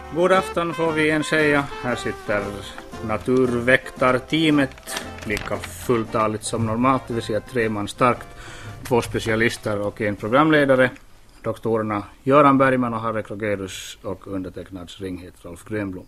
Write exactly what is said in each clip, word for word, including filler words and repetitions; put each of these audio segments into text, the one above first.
God afton får vi igen säga. Här sitter naturväktarteamet lika fulltaligt som normalt, det vill säga tre man starkt, två specialister och en programledare, doktorerna Göran Bergman och Harry Krogerus och undertecknads ringhet Rolf Grönblom.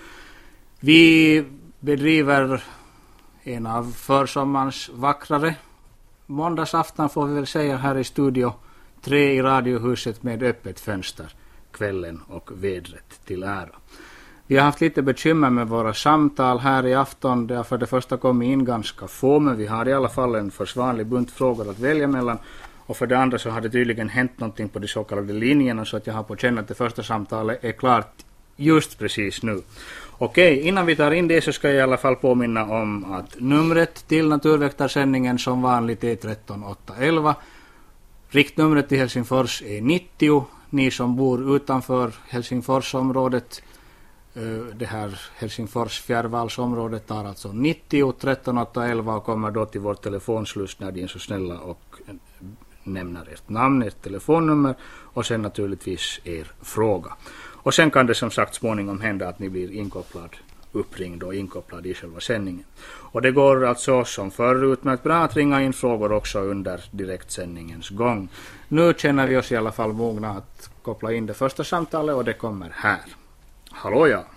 Vi bedriver en av försommarens vackrare måndagsafton får vi väl säga här i studio tre i radiohuset med öppet fönster, kvällen och vädret till ära. Vi har haft lite bekymmer med våra samtal här i afton. Det har för det första kommit in ganska få, men vi har i alla fall en försvanlig bunt frågor att välja mellan. Och för det andra så har det tydligen hänt någonting på de så kallade linjerna, så att jag har på känna att det första samtalet är klart just precis nu. Okej, innan vi tar in det så ska jag i alla fall påminna om att numret till Naturväktarsändningen som vanligt är tretton åtta elva. Riktnumret till Helsingfors är nittio. Ni som bor utanför Helsingforsområdet, det här Helsingfors fjärrvalsområdet, tar alltså nittio tretton åtta elva och kommer då till vår telefonsluss när ni är så snälla och nämner ert namn, ert telefonnummer och sen naturligtvis er fråga. Och sen kan det som sagt småningom hända att ni blir inkopplad, uppringd och inkopplad i själva sändningen. Och det går alltså som förut med bra att ringa in frågor också under direktsändningens gång. Nu känner vi oss i alla fall mogna att koppla in det första samtalet och det kommer här. Hallå ja.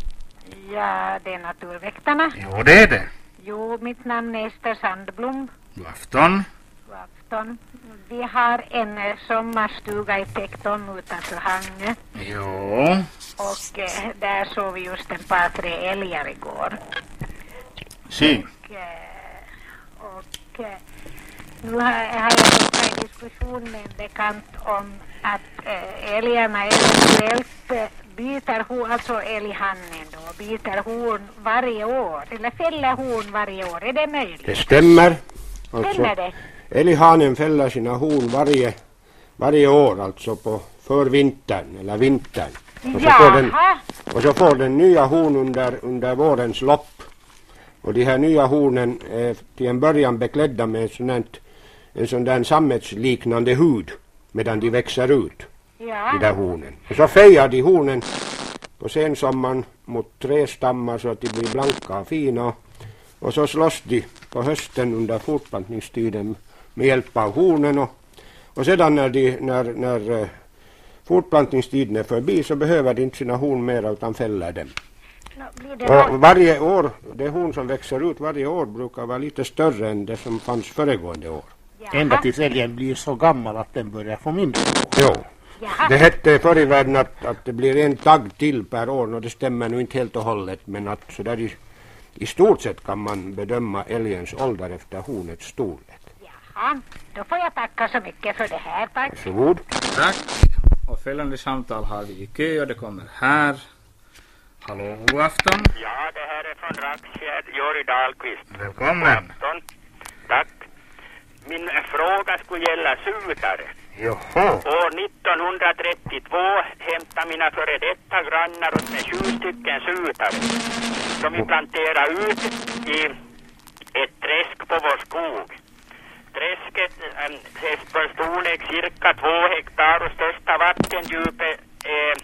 Ja, det är Naturväktarna. Jo, det är det. Jo, mitt namn är Ester Sandblom. God afton. God afton. Vi har en sommarstuga i Tekton utanför Hangö. Jo. Och eh, där såg vi just en par tre älgar igår. Si. Och, eh, och eh, nu har, har jag fått en diskussion med en bekant om att eh, älgarna eventuellt eh, byter horn, alltså älghannen då, byter horn varje år, eller fäller horn varje år. Är det möjligt? Det stämmer. Alltså, Stämmer det? älghanen fäller sina horn varje, varje år, alltså på förvintern eller vintern. Och så, får den, och så får den nya horn under, under vårens lopp. Och de här nya hornen är till en början beklädda med sådant, en sån där sammetsliknande hud medan de växer ut, Ja. de där hornen. Och så fejar de hornen på sensommaren mot tre stammar så att de blir blanka och fina. Och så slåss de på hösten under fortplantningstiden med hjälp av hornen. Och, och sedan när, de, när, när uh, fortplantningstiden är förbi så behöver de inte sina horn mer utan fäller dem. Och varje år, det horn som växer ut varje år brukar vara lite större än det som fanns föregående år. Jaha. Ända tills älgen blir så gammal att den börjar få mindre. Jo. Jaha. Det hette förr i världen att, att det blir en tagg till per år, och det stämmer nu inte helt och hållet, men att så där i, i stort sett kan man bedöma älgens ålder efter hornets storlek. Jaha, då får jag tacka så mycket för det här, tack. Varsågod. Tack. Och följande samtal har vi i kö och det kommer här. Hallå, god afton. Ja, det här är från Raxfjärd, Jori Dahlqvist. Välkommen. God afton. Tack. Min fråga skulle gälla sutare. Joho. År nittonhundratrettiotvå hämtade mina före detta grannar åt med sju stycken sutare som vi planterade ut i ett träsk på vår skog. Träsket äh, är på storlek cirka två hektar och största vattendjupet är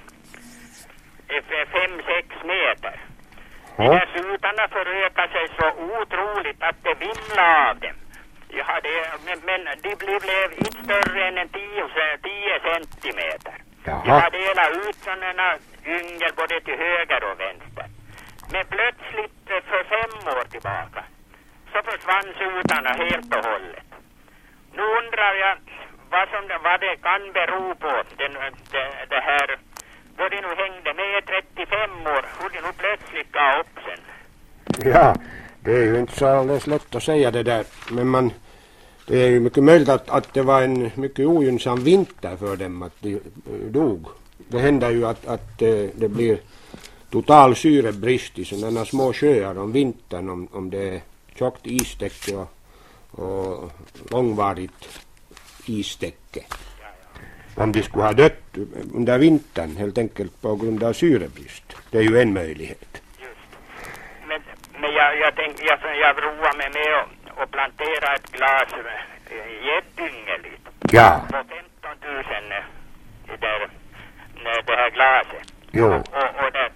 fem sex meter. De här sutarna förökar sig så otroligt att det vimlar av dem. Jag hade, men, men de blev, blev inte större än en tio centimeter. Jaha. Jag hade delat ut sådana yngel både till höger och vänster. Men plötsligt för fem år tillbaka så försvann sutarna helt och hållet. Nu undrar jag vad, som, vad det kan bero på den, det, det här. Då det nu hängde med trettiofem år, hur det nu plötsligt gav upp sen. Ja, det är ju inte så alldeles lätt att säga det där, men man, det är ju mycket möjligt att, att det var en mycket ogynnsam vinter för dem att de dog. Det händer ju att, att det blir total syrebrist i sådana små sjöar om vintern, om, om det är tjockt istäcke och, och långvarigt istäcke. Om de skulle ha dött under vintern helt enkelt på grund av syrebrist. Det är ju en möjlighet. Just. Men, men jag, jag tänkte, jag, jag roar mig med att, att plantera ett glas gäddyngel Ja. på femton tusen där, det här glaset. Jo. Och, och där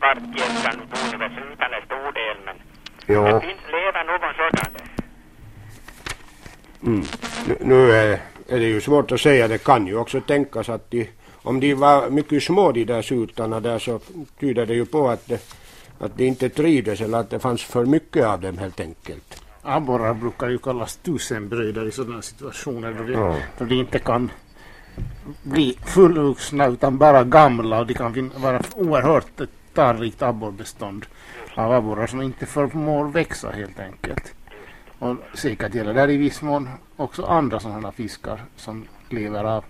svartgäskan bor väl utan en stor del, men Jo. det finns lever någon sådan där. Mm. Nu, nu är, är det ju svårt att säga. Det kan ju också tänkas att de, om de var mycket små, de där sutarna där, så tyder det ju på att, det, att de inte trivdes eller att det fanns för mycket av dem helt enkelt. Abborrar brukar ju kallas tusenbröder i sådana situationer då de, Ja. då de inte kan bli fullvuxna utan bara gamla, och de kan fin- vara oerhört ett tarrikt abborbestånd av abborrar som inte förmår växa helt enkelt. Och säkert gäller det i viss mån också andra sådana fiskar som lever av,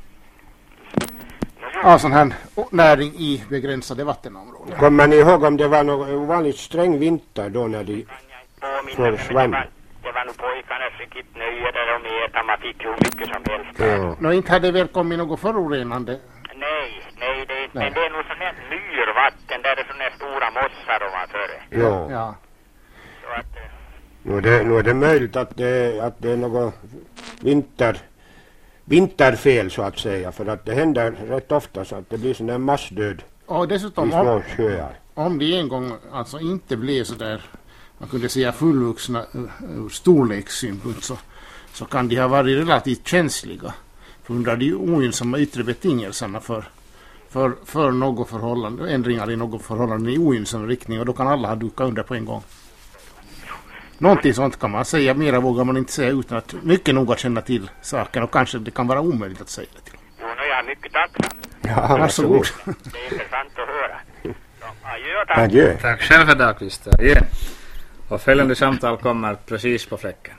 av sån här näring i begränsade vattenområden. Kommer ni ihåg om det var någon ovanligt sträng vinter då när de Påminner, men försvann? det var, det var nog pojkarnas riktigt nöje där de äta. Man fick ju hur mycket som helst. Ja. Nå, inte hade väl kommit något förorenande. Nej, nej, det är inte. Nej. Men det är nog sån här myrvatten där det är såna här stora mossar och vad före. Ja. Ja. Så att, eh, Nu är det, nu är det möjligt att det, att det är något vinter, vinterfel så att säga. För att det händer rätt ofta så att det blir sån där massdöd Och i dessutom, om, små sjöar. om de en gång alltså inte blev så där, man kunde säga fullvuxna ur, ur storlekssynpunkt, så, så kan de ha varit relativt känsliga för under de ogynnsamma yttre betingelserna för, för, för något förhållande, ändringar i något förhållande i ogynnsam riktning, och då kan alla ha dukat under på en gång. Någonting sånt kan man säga, mera vågar man inte säga utan att mycket noga känna till saken, och kanske det kan vara omöjligt att säga det till. jo, nu är jag mycket tacksam. Ja, Varsågod. Det är intressant att höra. Så, adjö, tack. Adjö. Tack själv för det, Christer. Ja. Och följande samtal kommer precis på fläcken.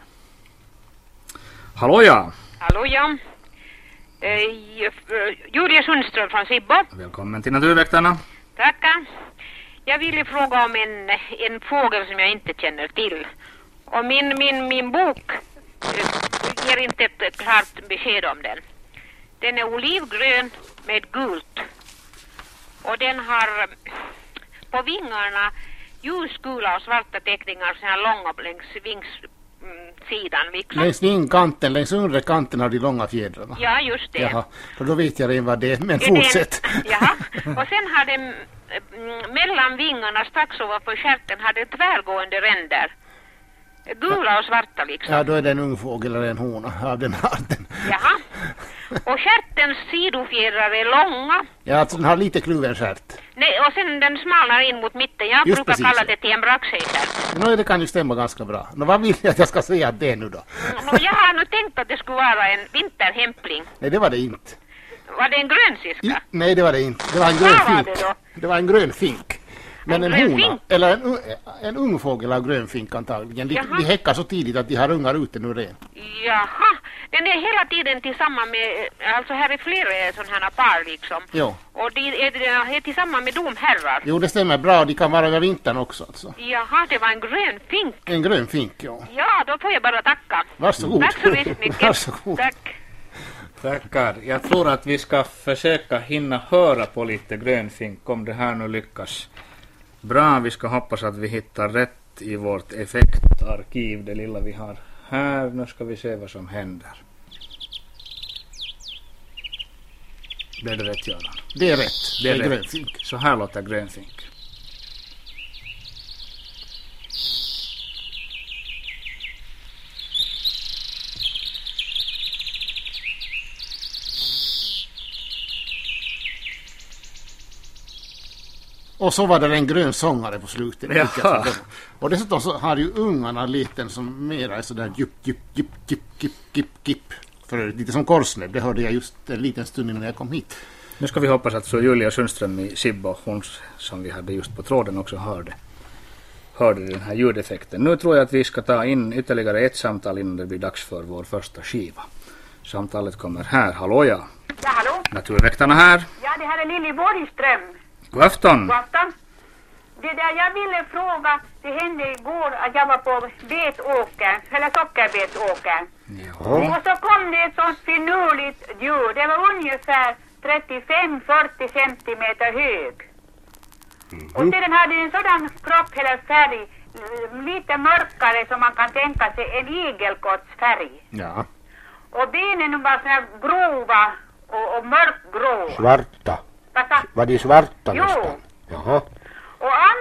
Hallå ja! Hallå, ja. Eh, Julia Sundström från Sibbo. Välkommen till Naturväktarna. Tackar. Jag ville fråga om en, en fågel som jag inte känner till. Och min, min, min bok eh, ger inte ett, ett klart besked om den. Den är olivgrön med gult. Och den har eh, på vingarna ljusgula och svarta teckningar så här långa längs vingssidan. Liksom. Längs vingkanten, längs undre kanten av de långa fjädrarna. Ja, just det. Jaha, så då vet jag redan vad det är, men Det är den- fortsätt. Jaha, och sen har den mm, mellan vingarna strax ovanför stjärten har den tvärgående ränder. Gula och svarta liksom. Ja, då är det en ung fågel eller en hona av den arten. Jaha. Och stjärtens sidofjädrar är långa. Ja, alltså den har lite kluven stjärt. Nej, och sen den smalnar in mot mitten. Jag Just brukar precis, kalla ja. det till en braxschädel. Nå, det kan ju stämma ganska bra. Nå, vad vill jag att jag ska säga att det är nu då? Och jag har nu tänkt att det skulle vara en vinterhämpling. Nej, det var det inte. Var det en grönsiska? I, nej, det var det inte. Det var en grön Vad var fink. det då? Det var en grön fink. Men En en, grön hona, fink? eller en, u- en ung fågel av grön fink antagligen. De, Jaha. de häckar så tidigt att de har ungar ute nu redan. Jaha, den är hela tiden tillsammans med, alltså här är flera sådana här par liksom. Jo. Och de är, de är tillsammans med domherrar. Jo, det stämmer bra. De kan vara över vintern också alltså. Jaha, det var en grön fink. En grön fink, ja. Ja, då får jag bara tacka. Varsågod. Tack så mycket. Varsågod. Tack. Tackar. Jag tror att vi ska försöka hinna höra på lite grönfink om det här nu lyckas bra. Vi ska hoppas att vi hittar rätt i vårt effektarkiv, det lilla vi har här. Nu ska vi se vad som händer. Blev det rätt, Göran? Det är rätt. Det är det är grön rätt. fink. Så här låter grönfink. Och så var det en grön sångare på slutet. Jaha. Vilket var det. Och dessutom så har ju ungarna liten som mera är sådär djup, djup, djup, djup, djup, djup, djup. För lite som korsnäbb, det hörde jag just en liten stund innan jag kom hit. Nu ska vi hoppas att så Julia Sundström i Sibbo, hon som vi hade just på tråden, också hörde, hörde den här ljudeffekten. Nu tror jag att vi ska ta in ytterligare ett samtal innan det blir dags för vår första skiva. Samtalet kommer här. Hallå ja. Ja, hallå? Naturväktarna här. Ja, det här är Lilly Borgström. God afton. God afton. Det där jag ville fråga, det hände igår att jag var på betåkern, eller sockerbetåkern. Och så kom det ett sånt finurligt djur. Det var ungefär trettiofem till fyrtio centimeter hög. Och sedan hade en sådan kropp eller färg, lite mörkare som man kan tänka sig en igelkottsfärg. Ja. Och benen var såna här grova och, och mörkgrå. Svarta. Vad sa- Var de svarta Jo. nästan? Jaha. Och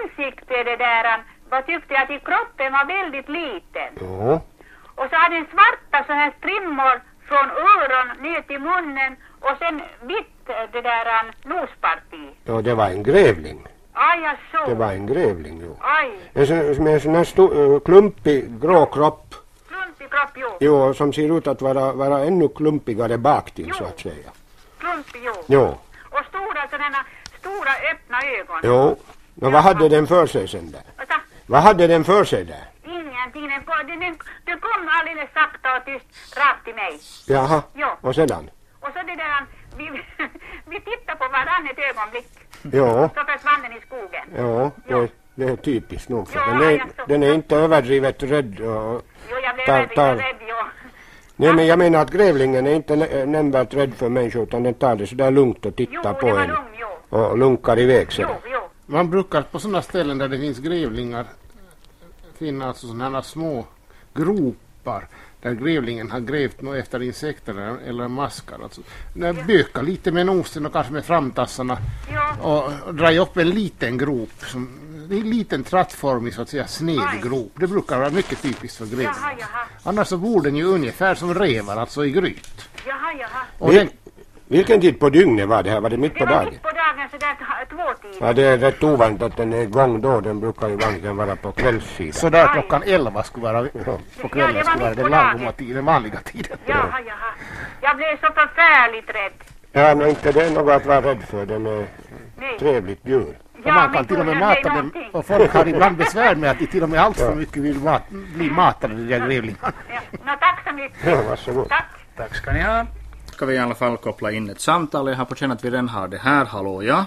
ansikte det där, vad tyckte jag att i kroppen var väldigt liten. Ja. Och så hade den svarta så här strimmor från öron ner till munnen och sen vitt det där nosparti. Ja, det var en grävling. Aj, jag så. Det var en grävling, jo. Aj, En sån, med en sån här sto, klumpig grå kropp. klumpig kropp, jo. Jo, som ser ut att vara, vara ännu klumpigare baktill Jo. så att säga. Klumpig, jo. Jo. Och stora sådana, stora öppna ögon. Jo. Men vad hade den för sig sen där? Vänta, Vad hade den för sig där? ingenting. Den, den, den, den kom alldeles sakta och tyst rakt till mig. Jaha. Jo. Och sedan? Och så det där, vi, vi tittar på varann ett ögonblick. Jo. Så försvann den i skogen. Jo, Jo. det, det är typiskt nog. För Ja, den, är, jag så- den är inte överdrivet rädd. Och, Jo, jag blev Tar- väldigt tar- rädd, jo. nej, men jag menar att grävlingen är inte nä- nämnvärt rädd för människor utan den tar det sådär lugnt och Jo, tittar det på var en. lugn, jo. Och lunkar iväg Jo, sedan. jo. Man brukar på sådana ställen där det finns grävlingar finna alltså sådana små gropar där grävlingen har grävt något efter insekter eller, eller maskar. Alltså, när bökar lite med nosen och kanske med framtassarna Ja. och drar upp en liten grop. Som, det är en liten trattformig så att säga sned Aj. grop. Det brukar vara mycket typiskt för grävlingar. Jaha, jaha. Annars så bor den ju ungefär som rävar, alltså i gryt. Jaha, jaha. Och Vil- den, Vilken tid på dygnet var det här? Var det mitt Det på var dagen? mitt på dagen så där t- två tider. Ja, det är rätt ovanligt att den är igång då. Den brukar ju vanligen vara på kvällssidan. så där klockan elva skulle vara på Ja, det kvällen var skulle vara mitt den på lagoma dagen. tiden, den vanliga tiden. Jaha, jaha. Jag blev så förfärligt rädd. Ja, men inte det är något att vara rädd för. Den är Nej. trevligt djur. Och man kan till och med mata dem, och folk har ibland besvär med att de till och med allt för mycket vill mat, bli matade, de där grävlingarna. Ja. Nå, tack så mycket. Ja, varsågod. Tack. Tack ska ni ha. Ska vi i alla fall koppla in ett samtal. Jag har på känn att vi redan har det här. Hallå, ja?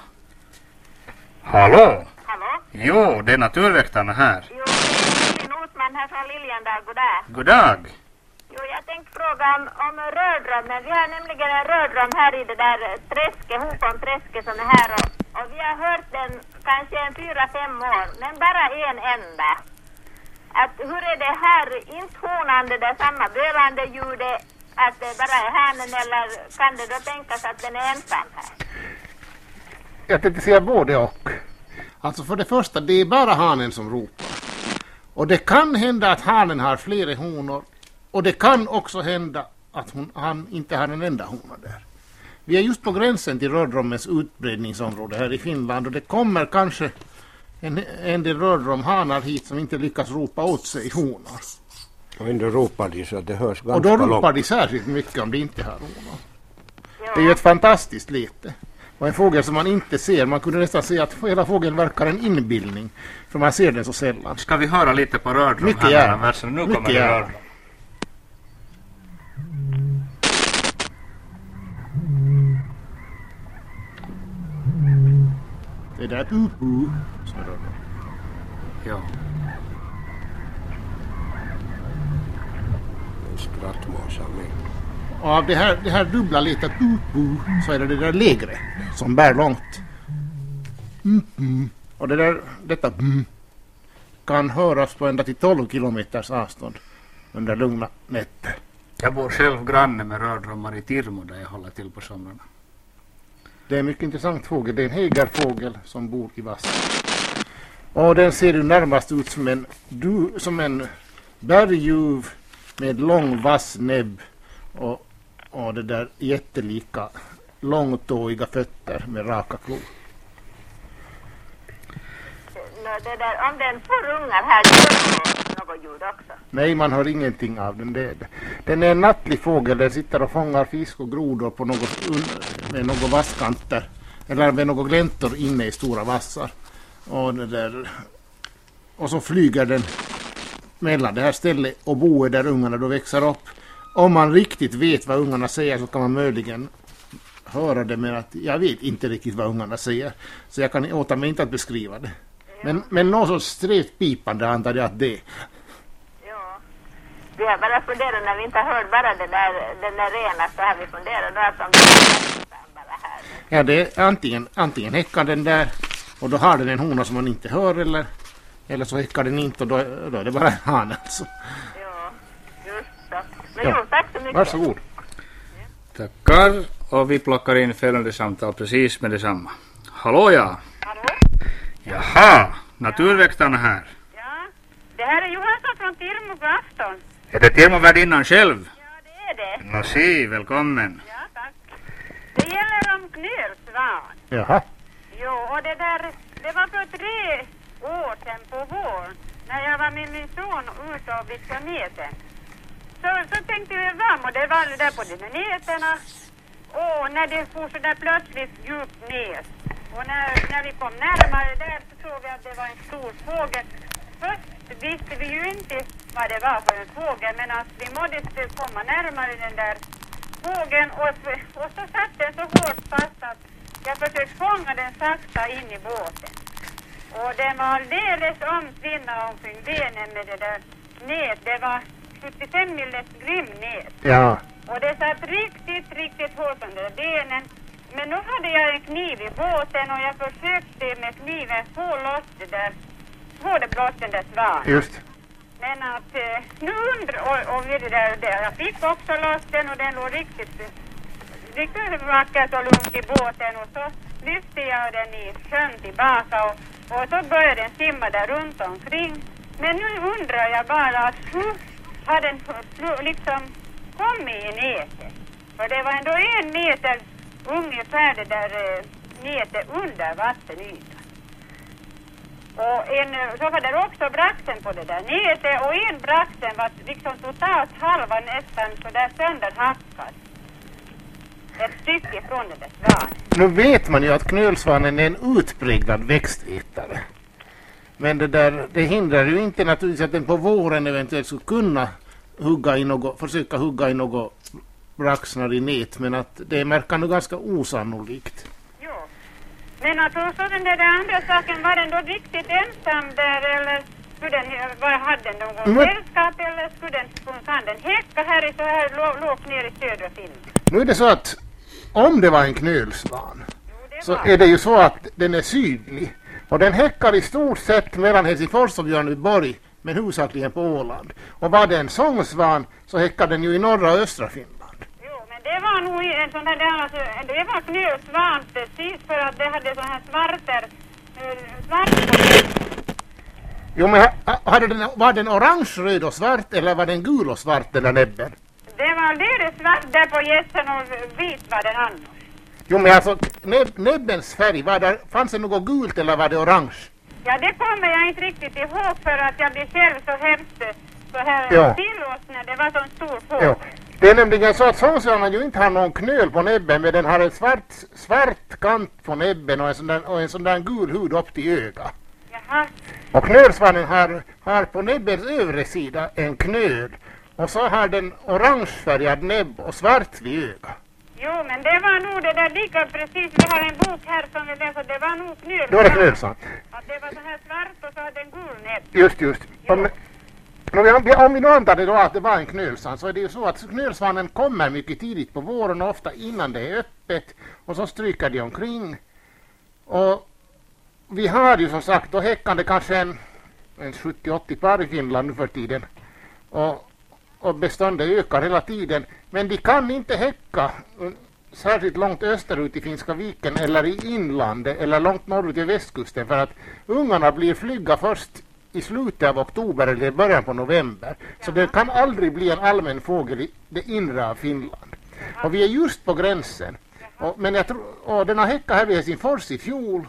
Hallå? Hallå? Jo, det är naturväktarna här. Jo, det är Notman här från Liljendal. Goddag. God dag. Jo, jag tänkte fråga om, om rördrömmen. Vi har nämligen en rördröm här i det där träsket, Hoponträsket som är här. Och, och vi har hört den kanske en fyra, fem år, men bara en enda. Att hur är det här, inte honande där samma bölande ljudet, att det bara är hanen, eller kan det då tänkas att den är ensam här? Jag tänkte säga både och. Alltså för det första, det är bara hanen som ropar. Och det kan hända att hanen har flera honor. Och det kan också hända att hon, han inte har en enda hona där. Vi är just på gränsen till rördrommens utbredningsområde här i Finland. Och det kommer kanske en, en del rördromhanar hit som inte lyckas ropa åt sig honor. Och ändå ropar de så att det hörs ganska Och då långt. ropar de särskilt mycket om de inte har honor. Det är ju ett fantastiskt lete. Och en fågel som man inte ser. Man kunde nästan säga att hela fågeln verkar en inbildning. För man ser den så sällan. Ska vi höra lite på rördrom Mycket här gärna. mellan verserna? Nu Mycket kommer det gärna. rördrom. Det där bu-bu. Så är det. Ja. En skrattmås av mig. Och av det här, det här dubbla letet bu-bu så är det det där lägre som bär långt. Mm-mm. Och det där, detta mm, kan höras på ända till tolv kilometers avstånd under lugna nätter. Jag bor själv granne med rördrommar i Tirmo där jag håller till på somrarna. Det är en mycket intressant fågel. Det är en hägarfågel som bor i vassen. Och den ser ju närmast ut som en, du, som en berguv med lång vass näbb och, och det där jättelika långtåiga fötter med raka klor. Nå, det där, om den får ungar här, det är något ljud också. Nej, man hör ingenting av den. Det, den är en nattlig fågel. Den sitter och fångar fisk och grodor på något, med några vasskanter. Eller med några gläntor inne i stora vassar. Och, det där, och så flyger den mellan det här stället och boet där ungarna då växer upp. Om man riktigt vet vad ungarna säger så kan man möjligen höra det, men att jag vet inte riktigt vad ungarna säger. Så jag kan åta mig inte att beskriva det. Men, men någon sorts strävt pipande antar jag att det är. Ja. Vi har bara funderat när vi inte har hört bara det där, den där rena, så har vi funderat då att om det är bara här. Ja, det är antingen, antingen häckar den där och då har den en hona som man inte hör, eller, eller så häckar den inte och då, då är det bara en han alltså. Ja, just så. Men Ja. jo, tack så mycket. Varsågod. Tackar. Och vi plockar in följande samtal precis med detsamma. Hallå, ja. Hallå? Jaha, Naturväktarna här. Ja, det här är Johansson från Tirmo på afton. Är det Tirmo-värdinnan själv? Ja, det är det. Nå si, välkommen. Ja, tack. Det gäller om knölsvan. Jaha. Jo, och det där, det var för tre år sedan på våren när jag var med min son ute och viskade näten. Så, så tänkte vi varm och det var där på de nätena. Och när det får så där plötsligt djupt ner. Och när, när vi kom närmare där så såg vi att det var en stor fågel. Först visste vi ju inte vad det var för en fågel, men att vi måste komma närmare den där fågeln och, och så satt den så hårt fast att jag försökte fånga den sakta in i båten. Och den var alldeles omsvinna omkring benen med det där nät. Det var sjuttiofem milles grimnät. Ja. Och det satt riktigt, riktigt hårt under benen. Men nu hade jag en kniv i båten och jag försökte med kniven få loss det där, få det blått den där svan. Just. Men att eh, nu undrar, och, och det där, där, jag fick också loss den och den låg riktigt, riktigt vackert och lugnt i båten och så lyfte jag den i sjön tillbaka och, och så började den simma där runt omkring. Men nu undrar jag bara att hur har den liksom kommit i nätet? För det var ändå en meter ungefär det där eh, nätet under vattenytan. Och en, så var det också braxen på det där nätet och en braxen var liksom totalt halva nästan så där sönderhackad. Ett stycke från det där svanen. Nu vet man ju att knölsvanen är en utpräglad växtätare. Men det där, det hindrar ju inte naturligtvis att den på våren eventuellt skulle kunna hugga i något, försöka hugga i något braxnar i nät, men att det verkar nog ganska osannolikt. Jo, men att också den där andra saken, var den då riktigt ensam där eller skulle den, var, hade den någon Men- sällskap eller skulle den, kan den häcka här i så här lå- lågt ner i södra Finland? Nu är det så att om det var en knölsvan Jo, det så var. är det ju så att den är sydlig. Och den häckar i stort sett mellan Helsingfors och Björneborg, men huvudsakligen på Åland. Och var det en sångsvan så häckar den ju i norra och östra Finland. Jo, men det var nog en sån här, det, alltså, det var knölsvan precis för att det hade sån här svarter, eh, svart. Jo, men ha- hade den, var den orange, röd och svart eller var den gul och svart den där näbben? Det var alldeles svart där på gässen och vit var den annars. Jo, men alltså näb, näbbens färg, var där, fanns det något gult eller var det orange? Ja, det kommer jag inte riktigt ihåg för att jag blev själv så hemskt så här Ja. tillåts när det var så en stor Jo. fågel. Det är nämligen så att sångsvanen ju inte har någon knöl på näbben, men den har en svart, svart kant på näbben och en sån där, och en sån där gul hud upp till ögat. Jaha, Och knölsvanen har, har på näbbens övre sida en knöl. Och så har den orangefärgad näbb och svart vid ögat. jo men det var nog det där lika precis. Vi har en bok här som vi läser, det var nog knöl. Då är det knölsvan. Att det var så här svart och så hade en gul näbb. Just, just. Om, om, vi, om vi nu antar det då att det var en knölsvan så är det ju så att knölsvanen kommer mycket tidigt på våren och ofta innan det är öppet. Och så stryker de omkring. Och vi har ju som sagt då häckande kanske en, en sjuttio åttio par i Finland nu för tiden. Och, och beståndet ökar hela tiden. Men de kan inte häcka mm, särskilt långt österut i Finska viken eller i inlandet eller långt norrut i västkusten för att ungarna blir flygga först i slutet av oktober eller i början på november. Så det kan aldrig bli en allmän fågel i det inre av Finland. Och vi är just på gränsen. Och, men jag tror, och den har häckat här vid Helsingfors i fjol.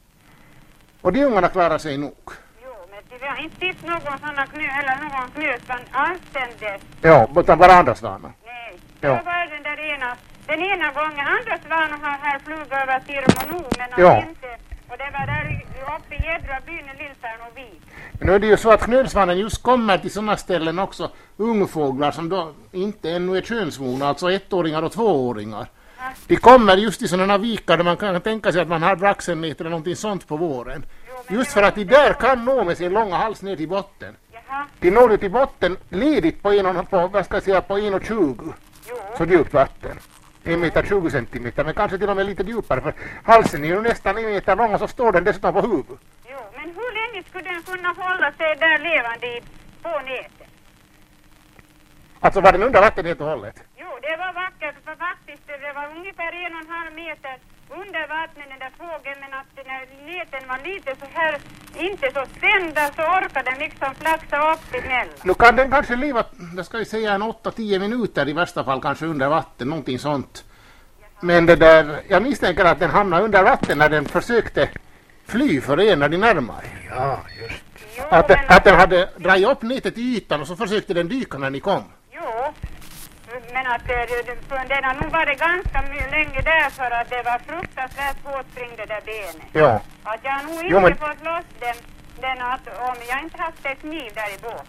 Och de ungarna klarar sig nog. Jo, men vi har inte sett någon sån här knö eller någon knölsvan alls sen dess. Ja, utan bara andra svanar. Nej, Ja. det var bara den där ena, den ena gången. Andra svanar har här flugit över Tirmo nu, men Ja. att inte. Och det var där i- uppe i Jädra byn i Lillfärn och Vik. Men nu är det ju så att knölsvanen just kommer till sådana ställen också, ungfåglar som då inte ännu är könsmogna, alltså ettåringar och tvååringar. De kommer just till sådana vikar där man kan tänka sig att man har braxennät eller någonting sånt på våren. Just för att de där kan nå med sin långa hals ner till botten. Jaha, De når ju till botten ledigt på, en, och- på, vad ska jag säga, på en och tjugo. jo. Så djupt vatten. en meter tjugo centimeter, men kanske till och med lite djupare för halsen är ju nästan en meter lång och så står den dessutom på huvudet. Jo, men hur länge skulle den kunna hålla sig där levande i, på nätet? Alltså var den under vatten helt och hållet? Jo, det var vackert för faktiskt det var ungefär en och en halv meter under vattnet den där fågeln, men att när näten var lite så här inte så spända så orkade den liksom flaxa upp emellan. Nu kan den kanske leva, det ska vi säga en åtta till tio minuter i värsta fall kanske under vatten, någonting sånt. Men det där, jag misstänker att den hamnade under vatten när den försökte fly för en när de närmare. Ja, just. Jo, Att, men att den hade dragit upp nätet i ytan och så försökte den dyka när ni kom. Jo, men att det, det, för den har nog varit ganska my- länge där för att det var fruktansvärt påspring det där benet. Ja. Att jag har nog inte Jo, men- fått loss den, den att, om jag inte haft ett kniv där i båt.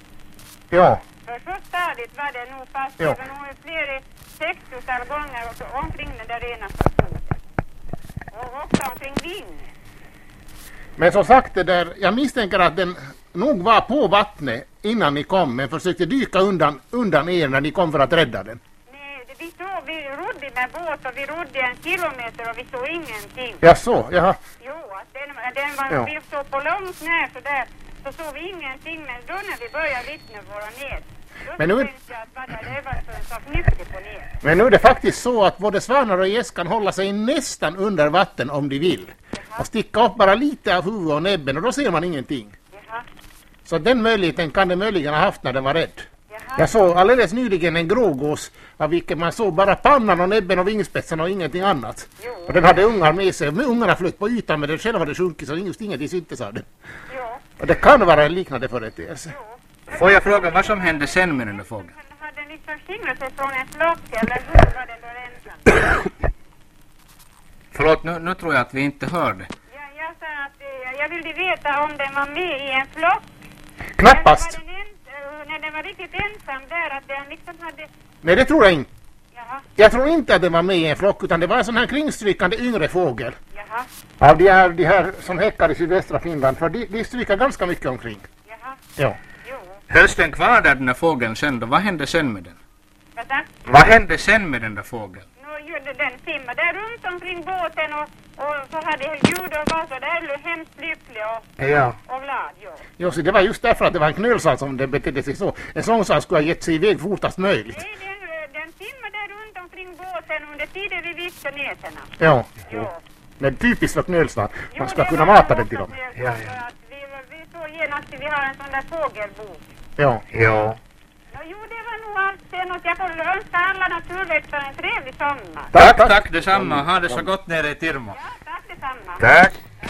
Ja. För så stadigt var det nog fast Ja. det var nog flera sextiotal gånger och så omkring den där ena stationen. Och också omkring vingen. Men som sagt det där, jag misstänker att den nog var på vattnet innan ni kom men försökte dyka undan, undan er när ni kom för att rädda den. Nej, det, vi såg, vi rodde med båt och vi rodde en kilometer och vi såg ingenting. Ja så, jaha. Jo, att den, den var, Ja. vi såg på långt när så där, så såg vi ingenting, men då när vi började vittna våra ned, då Men nu- tänkte jag att vad det det var för en sak nyttigt på ner. Men nu är det faktiskt så att både svanar och gäss kan hålla sig nästan under vatten om de vill. Och sticka upp bara lite av huvudet och näbben och då ser man ingenting. Jaha, Så den möjligheten kan den möjligen ha haft när den var rädd. jaha, Jag såg alldeles nyligen en grågås av vilken man såg bara pannan och näbben och vingspetsen och ingenting annat. jo, Och den hade ungar med sig. Men ungarna flöt på ytan men den själv hade sjunkit så just ingenting syntes av den. jo, Och det kan vara en liknande företeelse. jo. Får jag fråga vad som hände sen med den där fågeln? Han hade liksom skingrat sig från en flock eller hur var den då ensam? Förlåt, nu, nu tror jag att vi inte hörde. Ja, jag sa att eh, jag ville veta om den var med i en flock. Knappast. Eller var den ens, eh, när den var riktigt ensam där, att den liksom hade... Nej, det tror jag inte. Jaha, Jag tror inte att den var med i en flock utan det var en sån här kringstrykande yngre fågel. jaha, Av de här, de här som häckar i sydvästra Finland. För de, de stryker ganska mycket omkring. jaha, Ja. jo. Hölls den kvar där den där fågeln sen då? Vad hände sen med den? Vad sa? Vad hände sen med den där fågeln? Nu gjorde den simma där runt omkring båten och, och så hade ljud och var så där hemskt lycklig och, Ja. och glad, jo. Jo, så det var just därför att det var en knölsal som det betedde sig så. En sån sal skulle ha gett sig iväg fortast möjligt. Nej, den, den simmade där runt omkring båten under tiden vi visste nätterna. Ja. Jo. Men typiskt för knölsal. Jo, Man ska det kunna var mata så den till dem. också, Ja, ja. för att Vi, vi såg genast att vi har en sån där fågelbok. Ja. Ja. Ja, jo, det var nog allt sen och jag får önska alla naturväxter en trevlig sommar. Tack, tack detsamma. Ha det så gott nere i Tirmo. Ja, tack detsamma. Tack.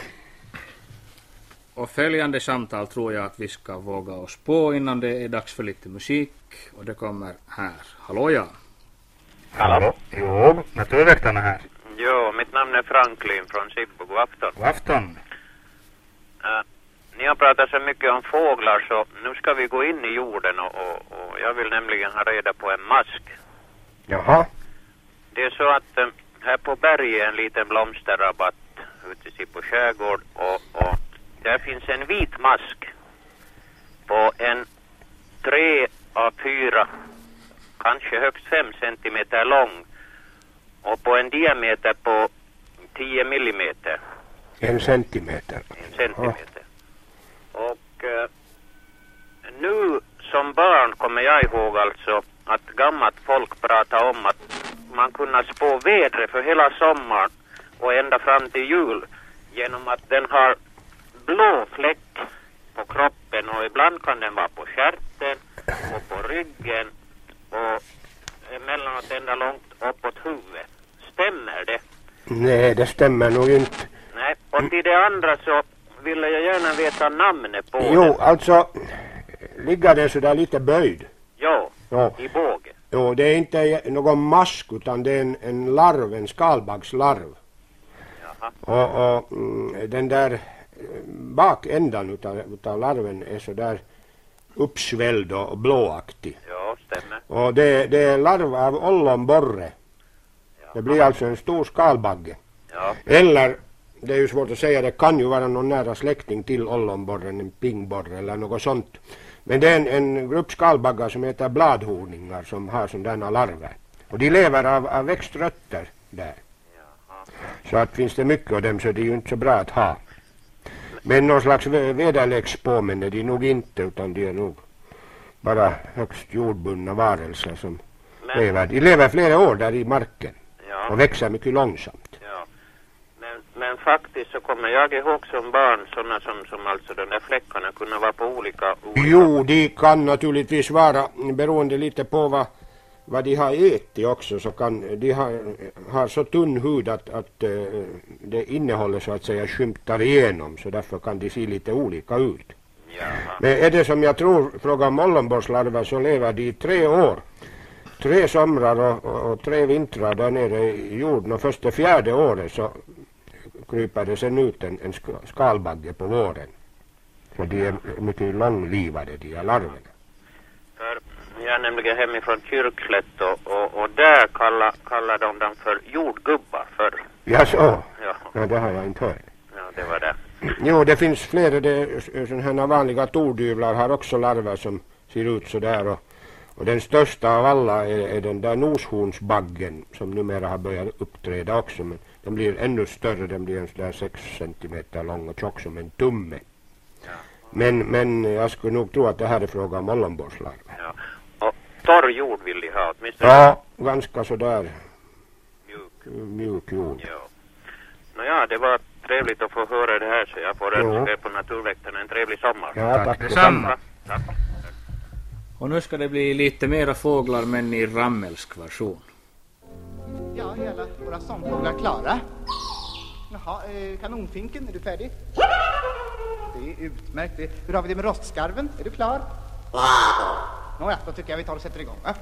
Och följande samtal tror jag att vi ska våga oss på innan det är dags för lite musik. Och det kommer här. Hallå ja. Hallå? Jo, naturväktarna här. Jo, mitt namn är Franklin från Sibbo. God afton. God afton. Uh, ni har pratat så mycket om fåglar så nu ska vi gå in i jorden och, och, och jag vill nämligen ha reda på en mask. Jaha. Det är så att uh, här på berget är en liten blomsterrabatt ute i Sibbo skärgård och, och där finns en vit mask på en tre av fyra, kanske högst fem centimeter lång och på en diameter på tio millimeter. En centimeter. En centimeter. Och eh, nu som barn kommer jag ihåg alltså att gammalt folk pratade om att man kunde spå vädret för hela sommaren och ända fram till jul genom att den har blå fläck på kroppen och ibland kan den vara på stjärten och på ryggen och emellanåt ända långt uppåt huvudet. Stämmer det? Nej, det stämmer nog inte. Nej, och till det andra så ville jag gärna veta namnet på Jo, den. alltså ligger den så där lite böjd. Jo, Ja. i båge. Jo, det är inte någon mask utan det är en, en larv, en skalbaggslarv. Jaha. Och, och mm, den där eh, bakändan utav, utav larven är så där uppsvälld och blåaktig. Ja, stämmer. Och det, det är larv av ollonborre. Det blir alltså en stor skalbagge. Ja, Eller, det är ju svårt att säga, det kan ju vara någon nära släkting till ollonborren, en pingborre eller något sånt. Men det är en, en grupp skalbaggar som heter bladhorningar som har sådana larver. Och de lever av, av växtrötter där. Så att finns det mycket av dem så det är ju inte så bra att ha. Men någon slags vä- väderleksspåmän är de nog inte utan de är nog bara högst jordbundna varelser som men lever, de lever flera år där i marken. Ja. Och växer mycket långsamt. Ja. Men, men faktiskt så kommer jag ihåg som barn sådana som, som alltså de där fläckarna kunde vara på olika... olika... Jo, de kan naturligtvis vara beroende lite på vad, vad de har ätit också. Så kan, de har, har så tunn hud att, att uh, det innehåller så att säga skymtar igenom. Så därför kan de se lite olika ut. Jaha. Men är det som jag tror fråga om ollonborrslarver så lever de i tre år. Tre somrar och, och, och tre vintrar där nere i jorden. Och först det fjärde året så kryper det sen ut en, en skalbagge på våren. Så de är mycket långlivade, de här larverna. För jag är nämligen hemifrån Kyrkslätt och, och, och där kallar, kallar de dem för jordgubbar förr. Ja, så. Ja. Ja, det har jag inte hört. Ja, det var det. Jo, det finns flera. Sådana här vanliga tordyvlar har också larver som ser ut så där. Och, och den största av alla är, är den där noshornsbaggen som numera har börjat uppträda också. Men den blir ännu större. Den blir en sådär sex centimeter lång och tjock som en tumme. Ja. Men, men jag skulle nog tro att det här är fråga om ollonborrslarver. Ja. Och torr jord vill de ha åtminstone. Ja, ganska sådär Mjuk. mjuk jord. Ja. Nåja, det var trevligt att få höra det här så jag får Jo. önska er på Naturväktarna en trevlig sommar. Ja, tack detsamma. Tack. Och nu ska det bli lite mera fåglar men i rammelsk version. Ja, är alla våra sångfåglar klara? Jaha, eh, kanonfinken, är du färdig? Det är utmärkt. Det. Hur har vi det med rostskarven? Är du klar? Nåja, då tycker jag vi tar och sätter igång, va?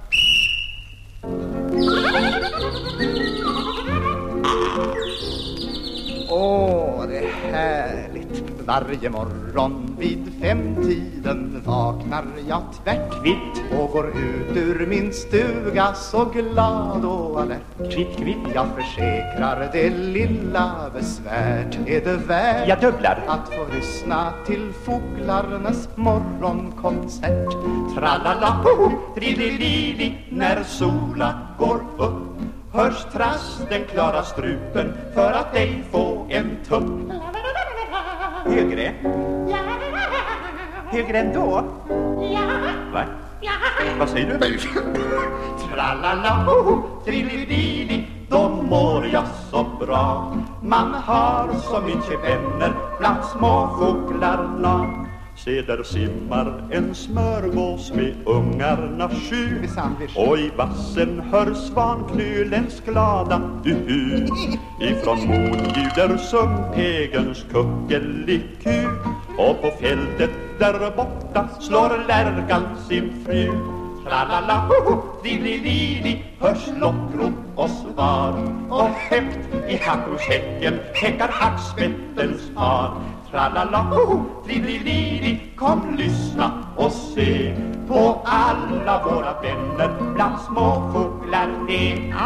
Åh, det är härligt. Varje morgon vid femtiden vaknar jag tvärtkvitt och går ut ur min stuga så glad och alert. Kvitt, kvitt. Jag försäkrar det lilla besvärt är det värt. Jag dubblar. Att få lyssna till fåglarnas morgonkonsert. Tralala, trililili, när sola går upp. Hörs trass den klara strupen för att ej få en tupp. Högre? Ja. Högre ändå? Ja. Va? Ja. Vad säger du? Tralala, trillidili, då mår jag så bra. Man har så mycket vänner bland små fåglarna. Se där simmar en smörgås med ungarna sju. Och i vassen hör svanknölens glada uhu. Ifrån mon ljuder sumphegens kuckeliku. Och på fältet där borta slår lärkan sin fru. Tralala, dillilili, hörs lockrop och svar. Och högt i hackorshäcken häckar hackspettens par. Tralala, dillilili, kom lyssna och se på alla våra vänner bland små fåglar det.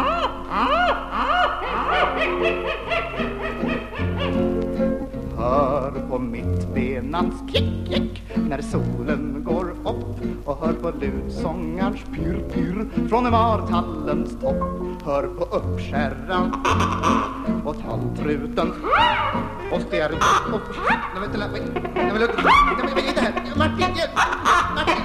Hör på mitt benans klick, klick när solen går upp. Och hör på ludsångarns pyr, pyr från martallens topp. Hör på uppskärran och talltruten och stjärn och... Jag vet inte, jag vet inte, jag vet inte här. Martin, hjälp! Martin!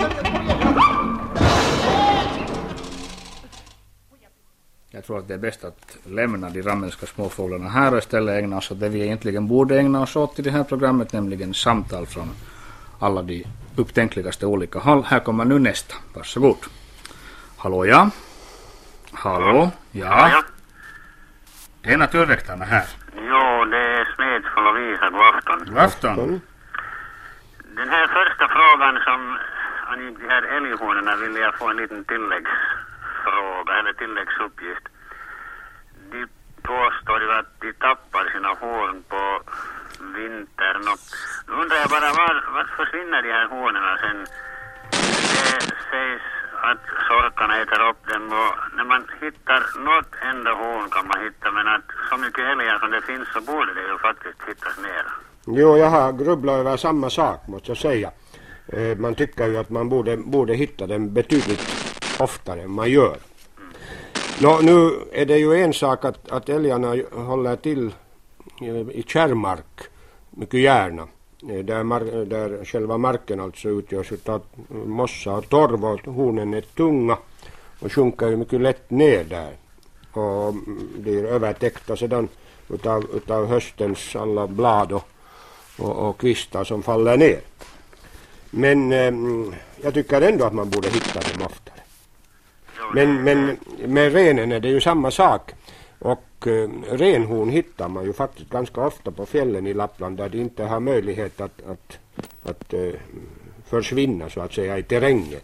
Jag tror att det är bäst att lämna de rammelska småfåglarna här och istället ägna oss åt det vi egentligen borde ägna oss åt i det här programmet, nämligen samtal från alla de upptänkligaste olika håll. Här kommer nu nästa. Varsågod. Hallå, ja? Hallå? Ja? Ja. Det är Naturväktarna här. Jo, det är Smedsfall och Visa. God afton. God afton. Den här första frågan som angick de här älghonorna vill jag få en liten tilläggsfråga eller tilläggsuppgift. De påstår ju att de tappar sina horn på vintern och nu undrar jag bara var, var försvinner de här hornorna sen? Det sägs att sorkarna äter upp dem och när man hittar något enda horn kan man hitta, men att så mycket älgar som det finns så borde det ju faktiskt hittas mera. Jo, jag har grubblat över samma sak måste jag säga. Eh, man tycker ju att man borde, borde hitta den betydligt oftare än man gör. Mm. Nå, nu är det ju en sak att, att älgarna håller till i kärrmark mycket gärna. Där, mar- där själva marken alltså utgörs av mossa och torv och hornen är tunga och sjunker ju mycket lätt ner där och blir övertäckta sedan utav, utav höstens alla blad och, och, och kvistar som faller ner. Men eh, jag tycker ändå att man borde hitta dem oftare. Men, men med renen är det ju samma sak. Och eh, renhorn hittar man ju faktiskt ganska ofta på fjällen i Lappland där de inte har möjlighet att, att, att eh, försvinna så att säga i terrängen.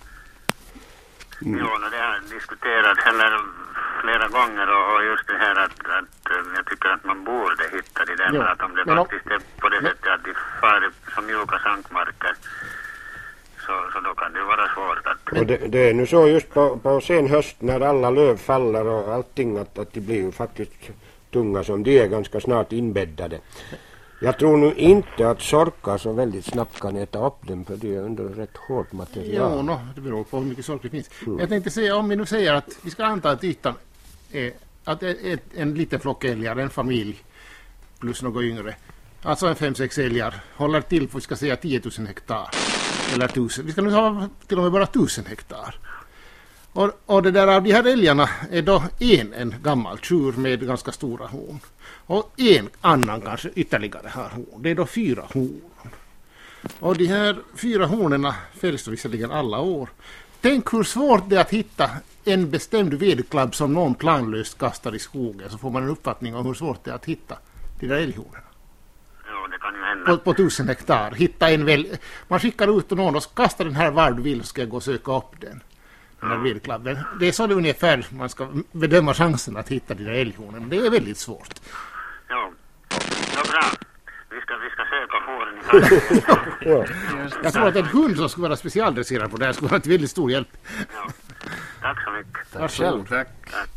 Mm. Jo, det har diskuterat heller flera gånger och, och just det här att, att jag tycker att man borde hitta det där, att om det men faktiskt är på det sättet att de far som mjuka sankmarker så, så då kan det vara svårt att... Och det, det är nu så just på, på sen höst när alla löv faller och allting att, att de blir ju faktiskt tunga som de är ganska snart inbäddade. Jag tror nu inte att sorkar så väldigt snabbt kan äta upp dem för det är under rätt hårt material. Ja, no, det beror på hur mycket sork det finns. Mm. Jag tänkte säga, om vi nu säger att vi ska anta att ytan är att ett, en liten flock älgar, en familj plus något yngre, alltså en fem sex älgar håller till för vi ska säga tio tusen hektar eller tusen. Vi ska nu ha till och med bara tusen hektar. Och, och det där av de här älgarna är då en, en gammal tjur med ganska stora horn. Och en annan kanske ytterligare har horn. Det är då fyra horn. Och de här fyra hornerna fälls då visserligen alla år. Tänk hur svårt det är att hitta en bestämd vedklabb som någon planlöst kastar i skogen. Så får man en uppfattning om hur svårt det är att hitta de där älghornerna. Ja, det kan ju hända. På, på tusen hektar. Hitta en väl... Man skickar ut och någon och kastar den här var du vill så ska jag gå och söka upp den. Den här vedklabben. Det är så det ungefär man ska bedöma chansen att hitta de där älghornen. Men det är väldigt svårt. Ja, ja bra. Vi ska, vi ska söka fåren i hallen. Ja. Jag tror att en hund som skulle vara specialdresserad på det här skulle vara ett väldigt stor hjälp. Ja. Tack så mycket. Tack själv. Tack. Tack.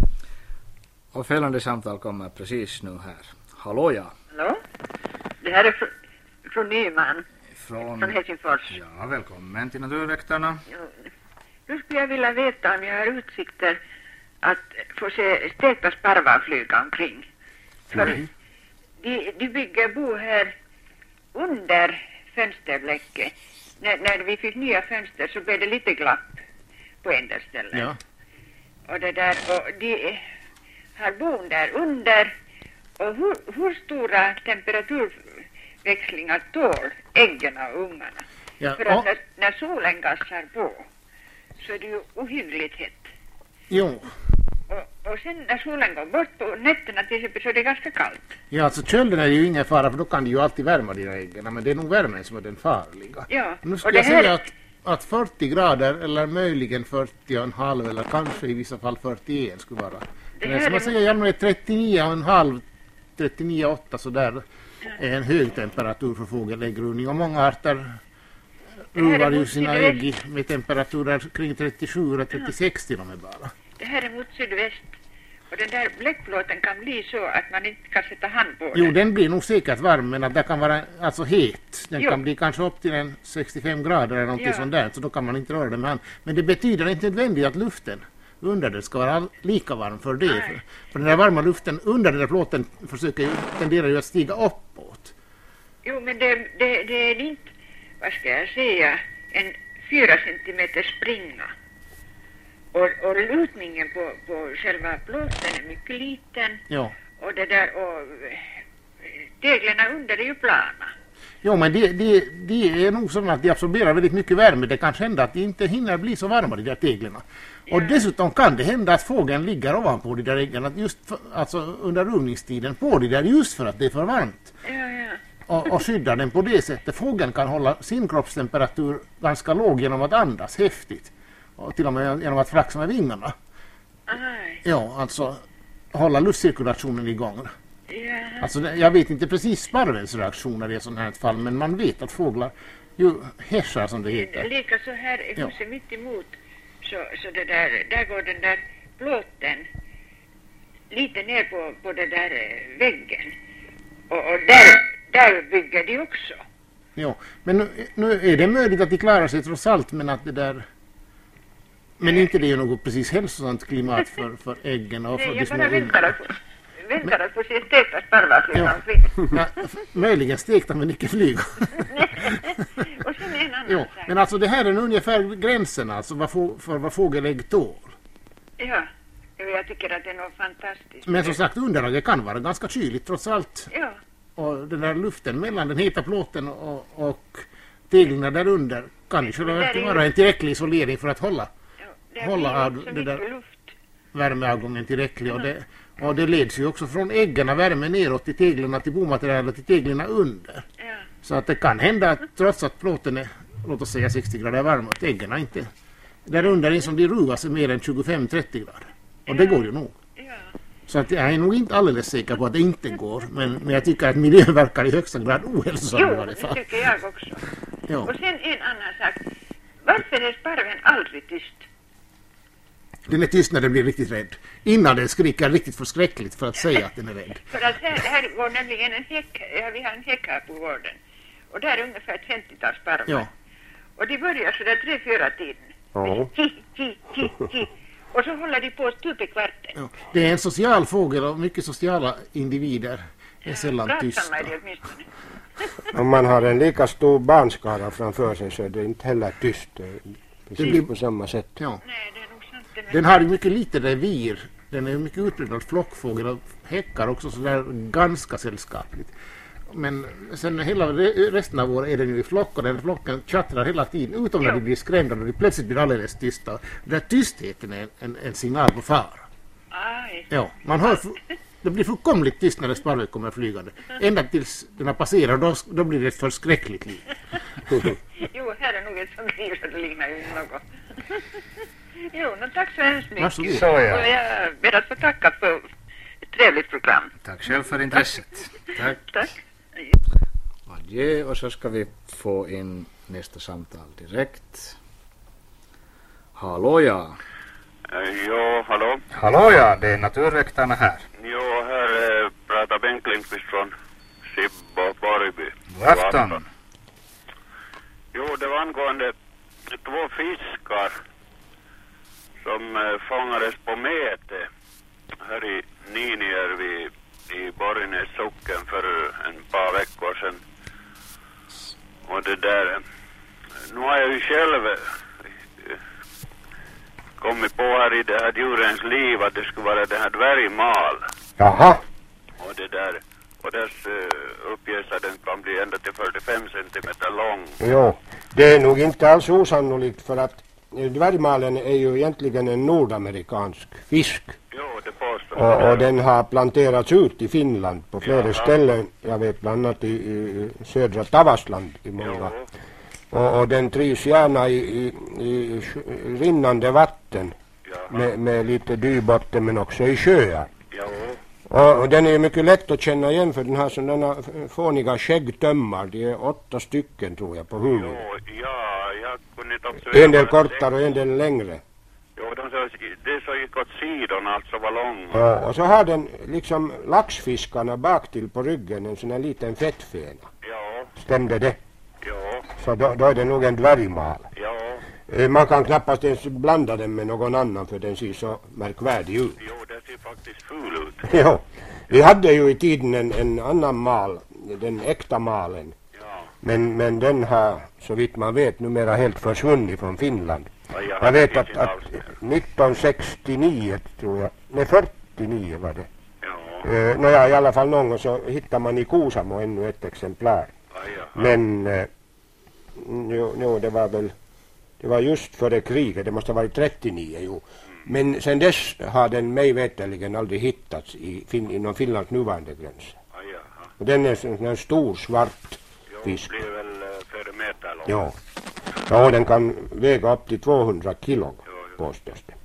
Och följande samtal kommer precis nu här. Hallå ja. Hallå? Det här är fr från Nyman. Från, från Helsingfors. Ja, välkommen till Naturväktarna. Ja. Nu skulle jag vilja veta om jag har utsikter att få se stekta sparvar flyga omkring. För mm. de, de bygger bo här under fönsterbläcket. När, när vi fick nya fönster så blev det lite glapp på en del ställen. Ja. Och det där, och de har bon där under. Och hur, hur stora temperaturväxlingar tål äggen och ungarna? Ja. För att när, när solen gassar på så är det ju ohyggligt hett. Jo. Och, och sen när solen går bort på nätterna till exempel så är det ganska kallt. Ja, alltså kölden är ju ingen fara för då kan det ju alltid värma dina äggen. Men det är nog värmen som är den farliga. Ja. Nu skulle jag här... säga att, att fyrtio grader eller möjligen fyrtio komma fem eller kanske i vissa fall fyrtioen skulle vara. Det men som man säger gärna är trettionio komma fem, trettionio komma åtta så där är en hög temperatur för fågeläggrunning. Och många arter ruvar ju sina ägg med temperaturer kring trettiosju eller trettiosex till och med bara. Det här är mot sydväst. Och den där bläckplåten kan bli så att man inte kan sätta hand på den. Jo, den blir nog säkert varm men att det kan vara alltså het. Den jo. kan bli kanske upp till en sextiofem grader eller någonting ja. sånt där. Så då kan man inte röra den med hand. Men det betyder inte nödvändigt att luften under det ska vara lika varm för det. För, för den där varma luften under den där plåten försöker ju, tenderar ju att stiga uppåt. Jo, men det, det, det är inte, vad ska jag säga, en fyra centimeter springa. Och, och lutningen på, på själva plåten är mycket liten. Ja. Och det där, och teglerna under är ju plana. Jo, men det, det, det är nog så att de absorberar väldigt mycket värme. Det kan hända att de inte hinner bli så varma, de där teglerna. Ja. Och dessutom kan det hända att fågeln ligger ovanpå de där äggen just för, alltså under ruvningstiden på de där just för att det är för varmt. Ja, ja. Och, och skyddar den på det sättet. Fågeln kan hålla sin kroppstemperatur ganska låg genom att andas häftigt. Och till och med genom att flaxa med vingarna. Aj. Ja, alltså hålla luftcirkulationen igång. Ja. Alltså, jag vet inte precis sparvens reaktioner i sådant här fall, men man vet att fåglar ju hässar som det heter. Lika så här i huset ja. mitt emot så, så det där, där går den där plåten lite ner på, på den där väggen. Och, och där, där bygger de också. Ja, men nu, nu är det möjligt att de klarar sig trots allt, men att det där... Men inte det är ju något precis hälsosamt klimat för, för äggen och för Nej, de små ungarna. Nej, jag bara väntar att få se stekta sparvar flyga omkring. Ja, möjligen stekta men inte flyga. Och sen en Jo, men alltså det här är ungefär gränsen alltså vad få, för vad fågelägg tål. Ja, jag tycker att det är något fantastiskt. Men som sagt, underlaget kan vara ganska kyligt trots allt. Ja. Och den där luften mellan den heta plåten och, och teglerna där under kan ju själva verkligen vara en tillräcklig isolering för att hålla, ja, hålla av det där luft. Värmeavgången tillräcklig. Och det, och det leds ju också från äggarna värme neråt till teglerna, till bomaterialet, till teglerna under. Ja. Så att det kan hända att trots att plåten är, låt oss säga sextio grader varm, att äggarna inte där under är som de ruvas sig mer än tjugofem till trettio grader. Och det går ju nog. Ja. Så att jag är nog inte alldeles säker på att det inte går. Men, men jag tycker att miljön verkar i högsta grad ohälsosam i varje fall. Jo, det tycker jag också. Ja. Och sen en annan sak. Varför är sparven aldrig tyst? Den är tyst när den blir riktigt rädd. Innan den skriker riktigt förskräckligt för att säga att den är rädd. För att här, här går nämligen en häck. Ja, vi har en häck här på gården. Och där är ungefär ett femtiotal sparvar. Ja. Och de börjar så där tre, fyra tiden. Ja. Hi, hi, hi, hi. Och så håller de på stup i kvarten. Ja. Det är en social fågel och mycket sociala individer är sällan tysta. Pratsamma är det åtminstone. Om man har en lika stor barnskara framför sig så är det inte heller tyst. Precis blir på samma sätt. Ja. Nej, det är nog sant. Det Den har ju mycket lite revir. Den är mycket utbredd flockfågel och häckar också sådär ganska sällskapligt. Men sen hela resten av året är den ju i flock och den flocken tjattrar hela tiden utom när de blir skrämda och de plötsligt blir alldeles tysta. Den där tystheten är en, en signal på fara. Aj. Ja, man hör, det blir fullkomligt tyst när det sparvet kommer flygande. Ända tills den har passerat, då, då blir det ett förskräckligt liv. Jo, här är nog ett sånt liv så det liknar ju något. Jo, men tack så hemskt mycket. Varsågod. Så ja. Och jag ber att få tacka för ett trevligt program. Tack själv för intresset. Tack. Tack. Adjö, och så ska vi få in nästa samtal direkt. Hallå ja. Eh, Jo, hallå? Hallå ja, det är naturväktarna här. Jo, här eh, pratar Bengt Lindqvist från Sibbo, Borgby. God afton. Jo, det var angående två fiskar som eh, fångades på mete här i Ninijärvi i Borgnäs socken för en par veckor sedan. Och det där, nu har jag ju själv eh, kommit på här i det här djurens liv att det skulle vara det här dvärgmal. Jaha. Och det där, och dess uh, uppges att den kan bli ända till fyrtiofem centimeter lång. Jo, det är nog inte alls osannolikt för att dvärgmalen är ju egentligen en nordamerikansk fisk. Jo, det påstår Och, och den har planterats ut i Finland på flera Jaha. ställen. Jag vet bland annat i, i södra Tavastland i många. Och, och den trivs gärna i, i, i rinnande vatten med, med lite dybotten men också i sjöar. Jo. Och, och den är mycket lätt att känna igen för den har sådana fåniga skäggtömmar. Det är åtta stycken tror jag på huvudet. Jo, ja, jag kunde inte observera. En del kortare och en del längre. Jo, de så, det så gick åt sidorna, alltså var långa. Ja, och så har den liksom laxfiskarna bak till på ryggen en sån här liten fettfena. Ja, Stämde det? ja, Så då, då är det nog en dvärgmal. ja. Eh, Man kan knappast ens blanda den med någon annan för den ser så märkvärdig ut. Jo, det ser faktiskt ful ut. Ja, vi hade ju i tiden en, en annan mal, den äkta malen. Ja. Men, men den har så vitt man vet numera helt försvunnit från Finland. Ja, jag Jag vet hade att, inte att alls. nittonhundrasextionio tror jag, nej fyrtionio var det. Ja, Eh, Nåja, i alla fall någon gång så hittar man i Kuusamo ännu ett exemplar. ja, ja. Men eh, jo, jo, det var väl det var just före kriget, det måste ha varit trettionio, jo. Men sen dess har den mig veterligen aldrig hittats i, fin, inom Finlands nuvarande gräns. Ja, ja. Och den är en sån här stor svart Jo, fisk. blir väl uh, flera meter lång. Ja. Ja, den kan väga upp till tvåhundra kilo, Jo, jo. påstås det.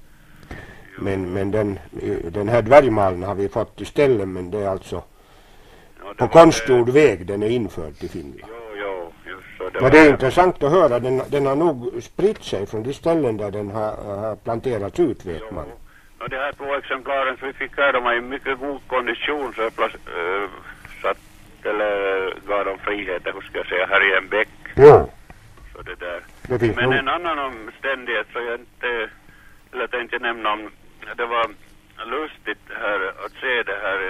Men, men den, den här dvärgmalen har vi fått istället, men det är alltså Ja, det på var konstgjord väg den är införd till Finland. Jo, jo, just så. Det Men var det är intressant att höra, den, den har nog spritt sig från de ställen där den har, har planterats ut, vet man. Och de här två exemplaren som vi fick här, de var i mycket god kondition så jag plac- äh, satt, eller gav dem friheter, hur ska jag säga, här i en bäck. Jo, Så det där. det finns Men nog. en annan omständighet så jag inte, eller tänkte nämna om, det var lustigt här att se det här,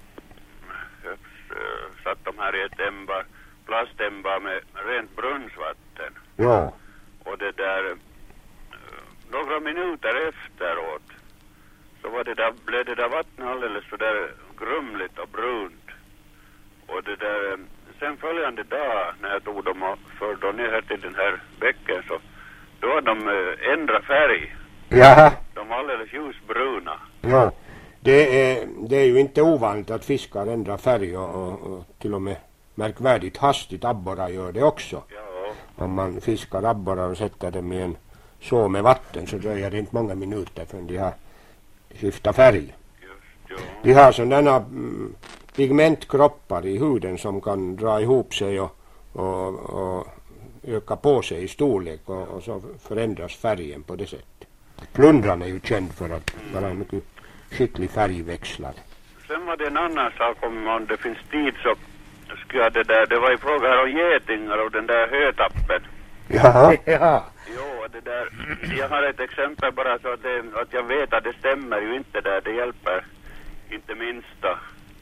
jag äh, satt de här i ett ämbar, plastämbar med rent brunnsvatten. Ja. Och det där, eh, några minuter efteråt så var det där, blev det där vattnet alldeles så där grumligt och brunt. Och det där, eh, sen följande dag när jag tog dem och förde ner till den här bäcken så då har de eh, ändrat färg. Jaha. De var alldeles ljusbruna. Ja. Det är, det är ju inte ovanligt att fiskar ändrar färg och, och, och till och med märkvärdigt hastigt. Abborrar gör det också. Ja. Om man fiskar abborrar och sätter dem i en så med vatten så dröjer det inte många minuter förrän de har skiftat färg. Just, ja. De har sådana mm, pigmentkroppar i huden som kan dra ihop sig och, och, och öka på sig i storlek och, och så förändras färgen på det sättet. Plundran är ju känd för att vara en mycket skicklig färgväxlare. Sen var det en annan sak om, om det finns tid så skulle jag det där, det var i fråga här om getingar och den där hötappen. Jaha. Ja. Jo, det där, jag har ett exempel bara så att, det, att jag vet att det stämmer ju inte där, det hjälper inte minsta.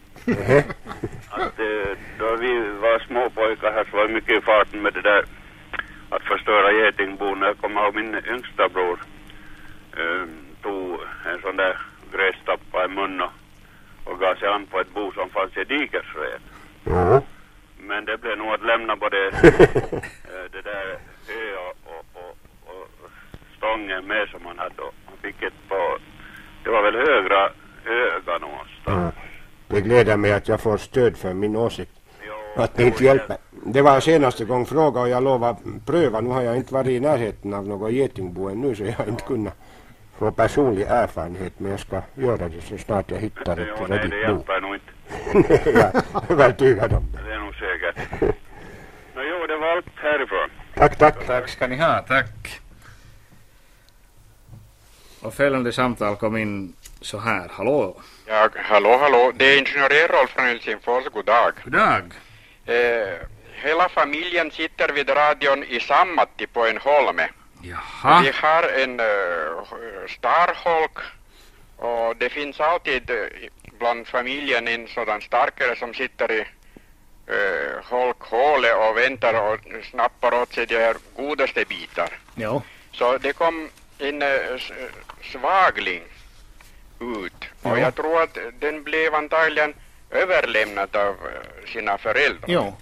Att eh, då vi var små pojkar här så var mycket i farten med det där att förstöra getingbon. Jag kommer ihåg min yngsta bror eh, tog en sån där grästappa i munnen och gav sig an på ett bo som fanns i dikesred. Ja. Men det blev nog att lämna både eh, det där hö och, och, och, och stången med som man hade. Och han fick ett på, det var väl högra öga någonstans. Ja. Det gläder mig att jag får stöd för min åsikt. Jo, att det inte hjälper. Det var senaste gång fråga och jag lovar pröva. Nu har jag inte varit i närheten av något getingbo ännu så jag har inte kunnat få personlig erfarenhet. Men jag ska göra det så snart jag hittar ett jo, redigt det bo. hjälper nog inte. Jag är övertygad om det. Det är nog säkert. Nå jo, det var allt härifrån. Tack, tack. Tack ska ni ha, tack. Och följande samtal kom in så här. Hallå? Ja, hallå, hallå. Det är ingenjör Errol från Helsingfors. God dag. God dag. Eh, hela familjen sitter vid radion i Sammatti på en holme. Jaha. Vi har en uh, starholk och det finns alltid uh, bland familjen en sådan starkare som sitter i uh, holkhålet och väntar och snappar åt sig de här godaste bitar. Ja. Så det kom en uh, svagling ut och ja. jag tror att den blev antagligen överlämnad av uh, sina föräldrar. Ja.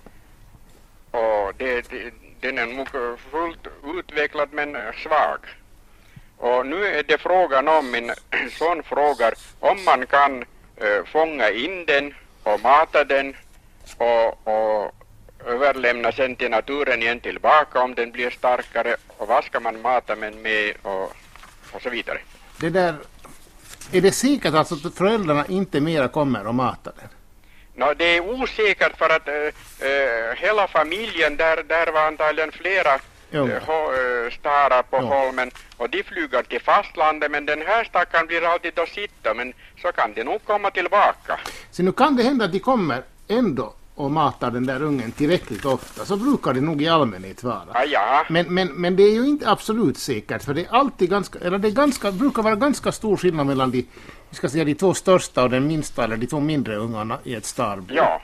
Och det, det, den är nog fullt utvecklad men svag. Och nu är det frågan om, min son frågar om man kan uh, fånga in den och mata den och, och överlämna sen till naturen igen tillbaka om den blir starkare och vad ska man mata men med och, och så vidare. Det där, är det säkert alltså att föräldrarna inte mera kommer och matar den? No, det är osäkert för att äh, äh, hela familjen, där, där var antagligen flera äh, starar på jo. holmen och de flyger till fastlandet men den här stackaren blir alltid att sitta men så kan de nog komma tillbaka. Så nu kan det hända att de kommer ändå och matar den där ungen tillräckligt ofta, så brukar det nog i allmänhet vara. Ah, ja. Men, men, men det är ju inte absolut säkert, för det är alltid ganska, eller det är ganska, brukar vara ganska stor skillnad mellan de, vi ska säga, de två största och den minsta, eller de två mindre ungarna i ett starbo. Ja.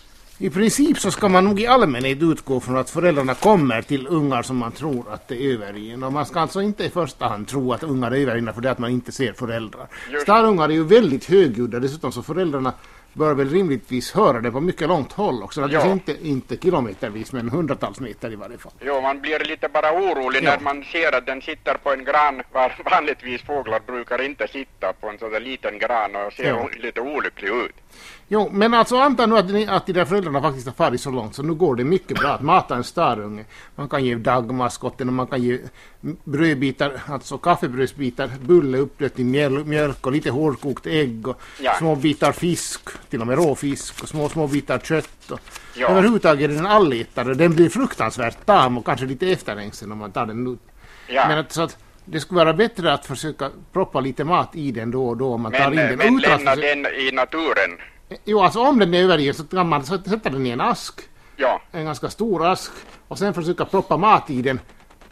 I princip så ska man nog i allmänhet utgå från att föräldrarna kommer till ungar som man tror att det är övergivna. Och man ska alltså inte i första hand tro att ungar är övergivna för det att man inte ser föräldrar. Starungar är ju väldigt högljudda, dessutom så föräldrarna bör väl rimligtvis höra det på mycket långt håll också. Ja. Inte, inte kilometervis men hundratals meter i varje fall. Jo, man blir lite bara orolig ja. när man ser att den sitter på en gran var vanligtvis fåglar brukar inte sitta på en sån där liten gran och ser ja. lite olycklig ut. Jo, men alltså anta nu att, ni, att de där föräldrarna faktiskt har farit så långt så nu går det mycket bra att mata en starunge. Man kan ge dagmaskotten och man kan ge brödbitar, alltså kaffebrödsbitar, bulle uppblött i mjöl, mjölk och lite hårdkokt ägg och ja. små bitar fisk, till och med råfisk och små små bitar kött. Och ja. överhuvudtaget är den allätare, den blir fruktansvärt tam och kanske lite efterhängsen om man tar den ut. Ja. Men att, så att det skulle vara bättre att försöka proppa lite mat i den då och då om man men, tar in den. Men lämna den i naturen? Jo, alltså om den är övergiven så kan man sätta den i en ask. Ja. En ganska stor ask. Och sen försöka proppa mat i den.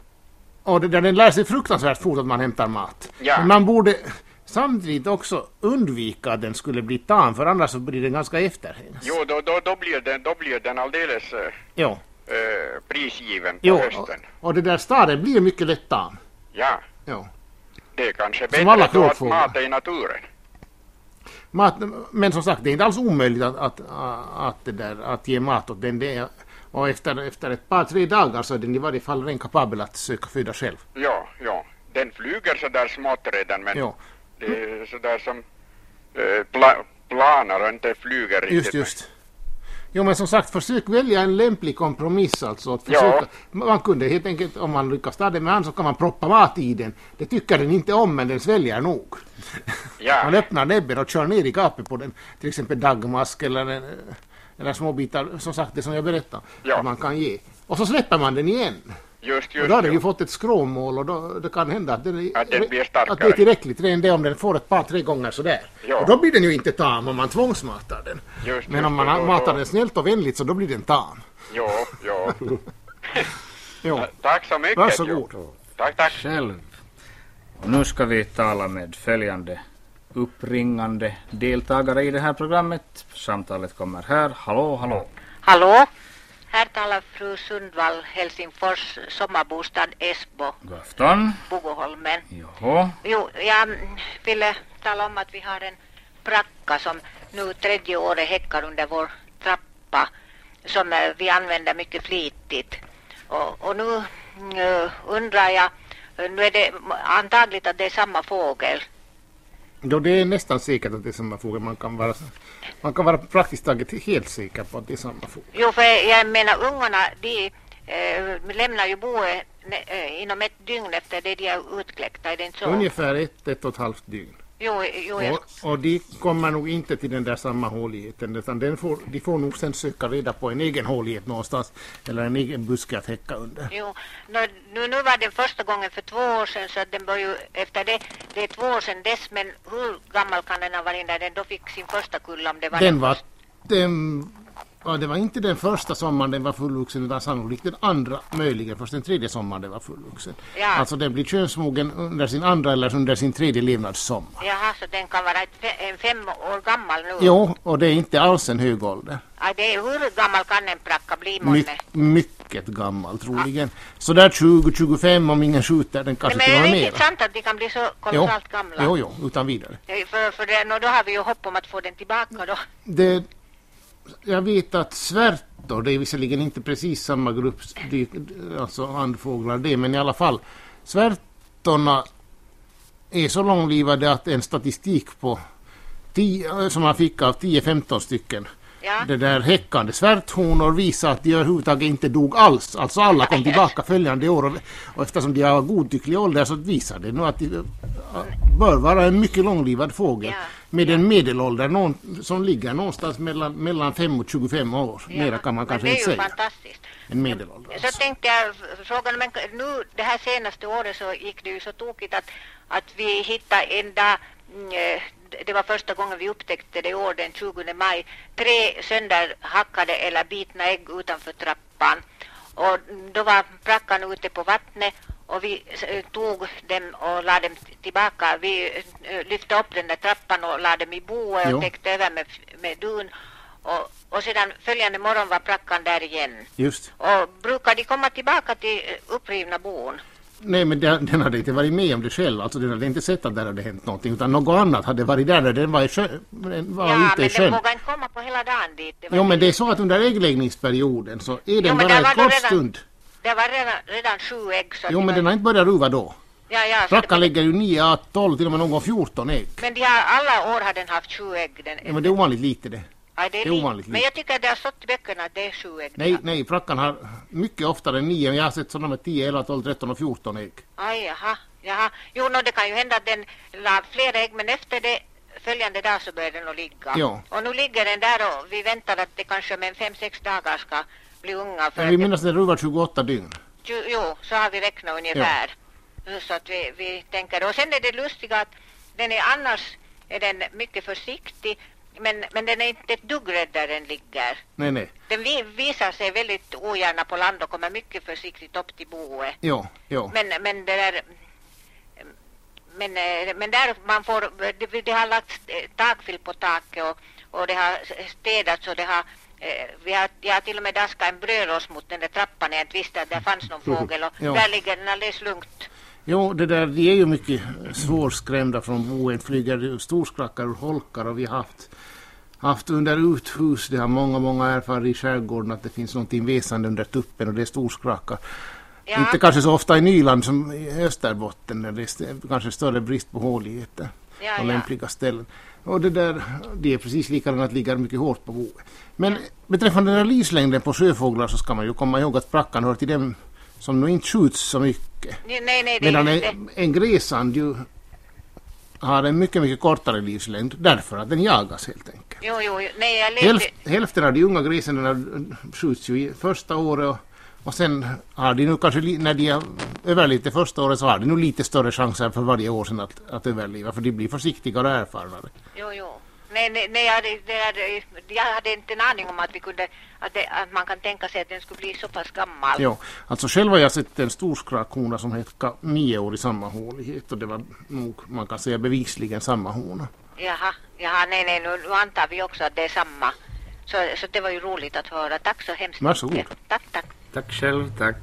Och det, där den lär sig fruktansvärt fort att man hämtar mat. Ja. Men man borde samtidigt också undvika att den skulle bli tam. För annars så blir den ganska efterhängande. Jo, då, då, då, blir den, då blir den alldeles... Uh... Jo. eh, prisgiven på Jo, hösten. och, och det där staden blir mycket lätt tam. Ja, Jo. det är kanske Som alla bättre då att kråkfåglar. mata i naturen. Mat, men som sagt, det är inte alls omöjligt att, att, att, det där, att ge mat åt den. Det är, och efter, efter ett par, tre dagar så är den i varje fall ren kapabel att söka föda själv. Ja, ja. Den flyger så där smått redan, men Jo. det är så där som eh, pla, planar och inte flyger riktigt. Just, just. Jo, men som sagt, försök välja en lämplig kompromiss. Alltså, att försöka, Ja. Man kunde helt enkelt, om man lyckas ta det med hand så kan man proppa mat i den. Det tycker den inte om, men den sväljer nog. Ja. Man öppnar näbben och kör ner i gapet på den. Till exempel dagmask eller, eller små bitar, som sagt, det som jag berättade. Ja. Att man kan ge. Och så släpper man den igen. Just, Och just. då har den ju ja. fått ett skråmål och då det kan hända att, den, Att den blir att starkare. det är tillräckligt ren det om den får ett par, tre gånger sådär. Ja. Och då blir den ju inte tam om man tvångsmatar den. Just, Men just, om man och då- matar då- den snällt och vänligt så då blir den tam. Jo, jo. Jo. Tack så mycket. Varsågod. Jo. Tack, tack. Själv. Och nu ska vi tala med följande uppringande deltagare i det här programmet. Samtalet kommer här. Hallå, hallå. Hallå, här talar fru Sundvall, Helsingfors sommarbostad Esbo, God afton. Bogoholmen. Jaha. Jo, jag ville tala om att vi har en pracka som nu tredje året häckar under vår trappa som eh, vi använder mycket flitigt. Och, och nu uh, undrar jag, nu är det antagligt att det är samma fågel. Då det är nästan säkert att det är samma fågel. Man kan vara, man kan vara praktiskt taget helt säker på att det är samma fågel. Jo, för jag menar ungarna, de eh, lämnar ju boet eh, inom ett dygn efter det de är utkläckta, är det inte så? Ungefär ett, ett och ett halvt dygn. Jo, jo, jag... Och, och de kommer nog inte till den där samma håligheten, utan den får, de får nog sen söka reda på en egen hålighet någonstans, eller en egen buske att häcka under. Jo, nu, nu, nu var den första gången för två år sedan, så att den bör ju efter det, det är två år sedan dess, men hur gammal kan den ha varit när den då fick sin första kull, om det var Den var, den, ja, det var inte den första sommaren den var fullvuxen, utan sannolikt den andra, möjligen först den tredje sommaren den var fullvuxen. Ja. Alltså den blir könsmogen under sin andra eller under sin tredje levnadssommar. Jaha, så den kan vara ett, fe- en fem år gammal nu? Jo, och det är inte alls en hög ålder. Ja, det är, hur gammal kan en pracka bli, My, månne? mycket gammal troligen. Så där tjugo till tjugofem om ingen skjuter den kanske Men till är och det med riktigt mera. sant att de kan bli så kolossalt gamla? Jo, jo, utan vidare. Ja, För, för det, no, då har vi ju hopp om att få den tillbaka då. Det, jag vet att svärtor, det är visserligen inte precis samma grupp, de, alltså andfåglar det, men i alla fall, svärtorna är så långlivade att en statistik på tio, som man fick av tio femton stycken, Ja. det där häckande svärthonor visar att de överhuvudtaget inte dog alls. Alltså alla kom tillbaka följande år, och, och eftersom de har godtycklig ålder så visar det nu att de äh, bör vara en mycket långlivad fågel Ja. med en medelålder någon, som ligger någonstans mellan, mellan fem och tjugofem år. Ja, Mera kan man men kanske det är inte ju säga. fantastiskt. En medelålder. Så tänkte jag fråga, men nu det här senaste året så gick det ju så tokigt att, att vi hittade en dag, mm, eh, det var första gången vi upptäckte det i år, den tjugonde maj, tre sönderhackade eller bitna ägg utanför trappan. Och då var prackan ute på vattnet och vi eh, tog dem och lade dem tillbaka. Vi eh, lyfte upp den där trappan och lade dem i boet Jo. och täckte över med, med dun. Och, och sedan följande morgon var prackan där igen. Just. Och brukar de komma tillbaka till eh, upprivna bon? Nej, men den, den hade inte varit med om det själv. Alltså den hade inte sett att där hade hänt någonting. Utan något annat hade varit där när den var, i sjö, den var Ja, ute men i den sjön. vågar inte komma på hela dagen dit. Det var Jo, men det är så att under äggläggningsperioden så är den Jo, men bara där var ett då kort redan- stund. Det var redan, redan sju ägg. Så Jo, det men var, den har inte börjat ruva då. ja, ja, så Prackan det, lägger ju nio, tolv, till och med någon gång fjorton ägg. men de har, alla år har den haft sju ägg. Den, Ja, men det är ovanligt lite det. ja, det är det är li- ovanligt Men lite. jag tycker att det har stått i böckerna att det är sju ägg. Nej, nej, prackan har mycket oftare än nio. Jag har sett sådana med tio, elva, tolv, tretton och fjorton ägg. Aj, jaha, jaha. Jo, no, det kan ju hända att den la fler ägg, men efter det följande dag så börjar den nog ligga. Ja. Och nu ligger den där och vi väntar att det kanske med fem, sex dagar ska bli unga. För Jag vill att minnas att den ruvar tjugoåtta dygn. det, ju- jo, så har vi räknat ungefär. Så att vi, vi tänker. Och sen är det lustiga att den är annars är den mycket försiktig, men, men den är inte ett dugg rädd där den ligger. Nej, nej. Den vi, visar sig väldigt ogärna på land och kommer mycket försiktigt upp till boet. Jo, jo. Men, men det där... Men, eh, men där man får... Det, det har lagt eh, takfil på taket och, och det har städats och det har Eh, vi har, jag har till och med daskat en brödrost mot den där trappan när jag inte visste att det fanns någon fågel och Ja. där ligger den alldeles lugnt. Jo, det där, de är ju mycket svårskrämda från boen, flyger storskrackar och holkar och vi har haft, haft under uthus, det har många, många erfarenhet i skärgården att det finns någonting väsande under tuppen och det är storskrackar. Ja. Inte kanske så ofta i Nyland som i Österbotten där det är kanske större brist på håligheter Ja, och ja. lämpliga ställen. Och det där, det är precis likadant att ligga mycket hårt på boet. Men beträffande den här livslängden på sjöfåglar så ska man ju komma ihåg att prackan hör till dem som nog inte skjuts så mycket. Nej, nej, det är Medan just en, det. en gräsand ju har en mycket, mycket kortare livslängd därför att den jagas helt enkelt. Jo, jo, jo. Nej, jag levde... Hälft, hälften av de unga gräsänderna skjuts ju i första året och, och sen har de nu kanske, li- när de har överlevt det första året så har de nu lite större chanser för varje år sedan att, att överleva för de blir försiktigare och erfarnare. Jo, jo. Nej, nej, nej jag, hade, det hade, jag hade inte en aning om att, vi kunde, att, det, att man kan tänka sig att den skulle bli så pass gammal. Jo, alltså själv har jag sett en stor skrakhona som hette nio år i samma hålighet och det var nog, man kan säga bevisligen samma hona. Jaha, jaha, nej, nej, nu, nu antar vi också att det är samma. Så, så det var ju roligt att höra. Tack så hemskt Varsågod. mycket. Tack, tack. Tack själv, tack.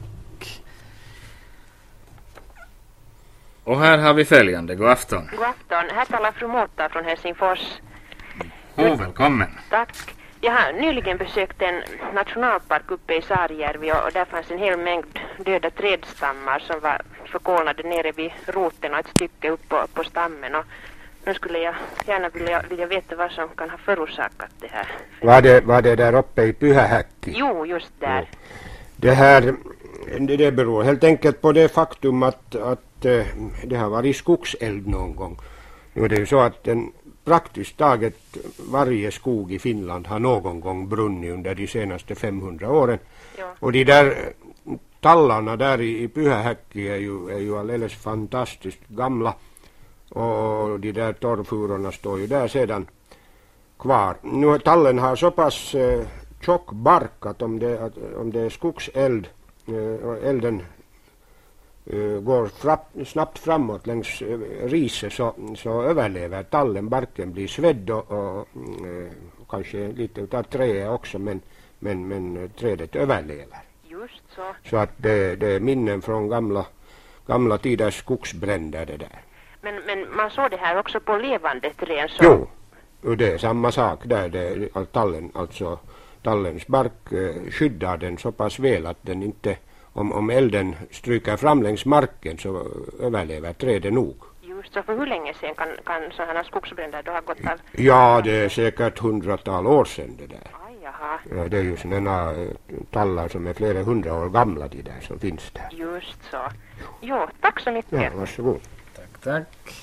Och här har vi följande. God afton. God afton. Här talar fru Mårta från Helsingfors. Oh, välkommen. Tack. Jag har nyligen besökt en nationalpark uppe i Saarijärvi och där fanns en hel mängd döda trädstammar som var förkolnade nere vid roten och ett stycke upp på, på stammen. Och nu skulle jag gärna vilja, vilja veta vad som kan ha förorsakat det här. Var det, var det där uppe i Pyhähäkki? Jo, just där. Det här, det, det beror helt enkelt på det faktum att, att eh, det har varit skogseld någon gång. Nu är det ju så att den praktiskt taget varje skog i Finland har någon gång brunnit under de senaste femhundra åren. Ja. Och de där tallarna där i, i Pyhähäkki är ju, är ju alldeles fantastiskt gamla. Och de där torrfurorna står ju där sedan kvar. Nu tallen har så pass eh, tjock bark att om det, att, om det är skogseld eh, och elden eh, går frapp, snabbt framåt längs eh, riset så, så överlever tallen. Barken blir svedd och, och eh, kanske lite utav träet också men, men, men trädet överlever. Just så. Så att det, det är minnen från gamla, gamla tiders skogsbränder det där. Men, men man såg det här också på levande träd. Så... Jo, och det är samma sak där. Det, tallen, alltså tallens bark eh, skyddar den så pass väl att den inte, om, om elden stryker fram längs marken så överlever trädet nog. Just så, för hur länge sedan kan, kan sådana skogsbränder då ha gått av? Ja, det är säkert hundratal år sedan det där. Aj, jaha. Ja, det är ju sådana eh, tallar som är flera hundra år gamla de där som finns där. Just så. Jo, tack så mycket. Ja, varsågod. Tack, tack.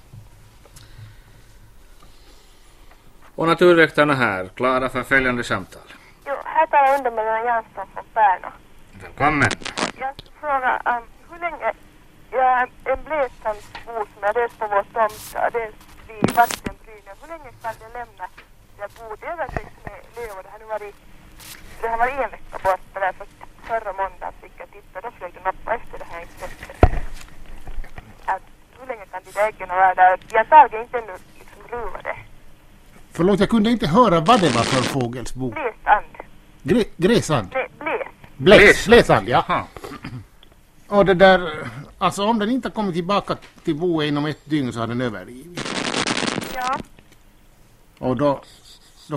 Och naturväktarna här, klara för följande samtal. Jo, här talar undermännen Jansson från Pärnu. Välkommen. Jag frågar um, hur länge jag är en bläsandsbo som är dels på vår tomt och dels vid vattenbrynen. Hur länge kan jag lämna jag bor övertäckt med lövor? Det har nu varit, det har varit en vecka borta där för förra måndagen fick jag titta. Då flög den upp och efter det här intresset. Att hur länge kan de äggen vara där? Jag tar inte ännu liksom ruvade. Förlåt, jag kunde inte höra vad det var för fågelsbo. Bläsand. Grä, gräsand? Nej, bläs. Bläs, bläsand, jaha. Och det där, alltså om den inte kommer tillbaka till boet inom ett dygn så har den övergivit. Ja. Och då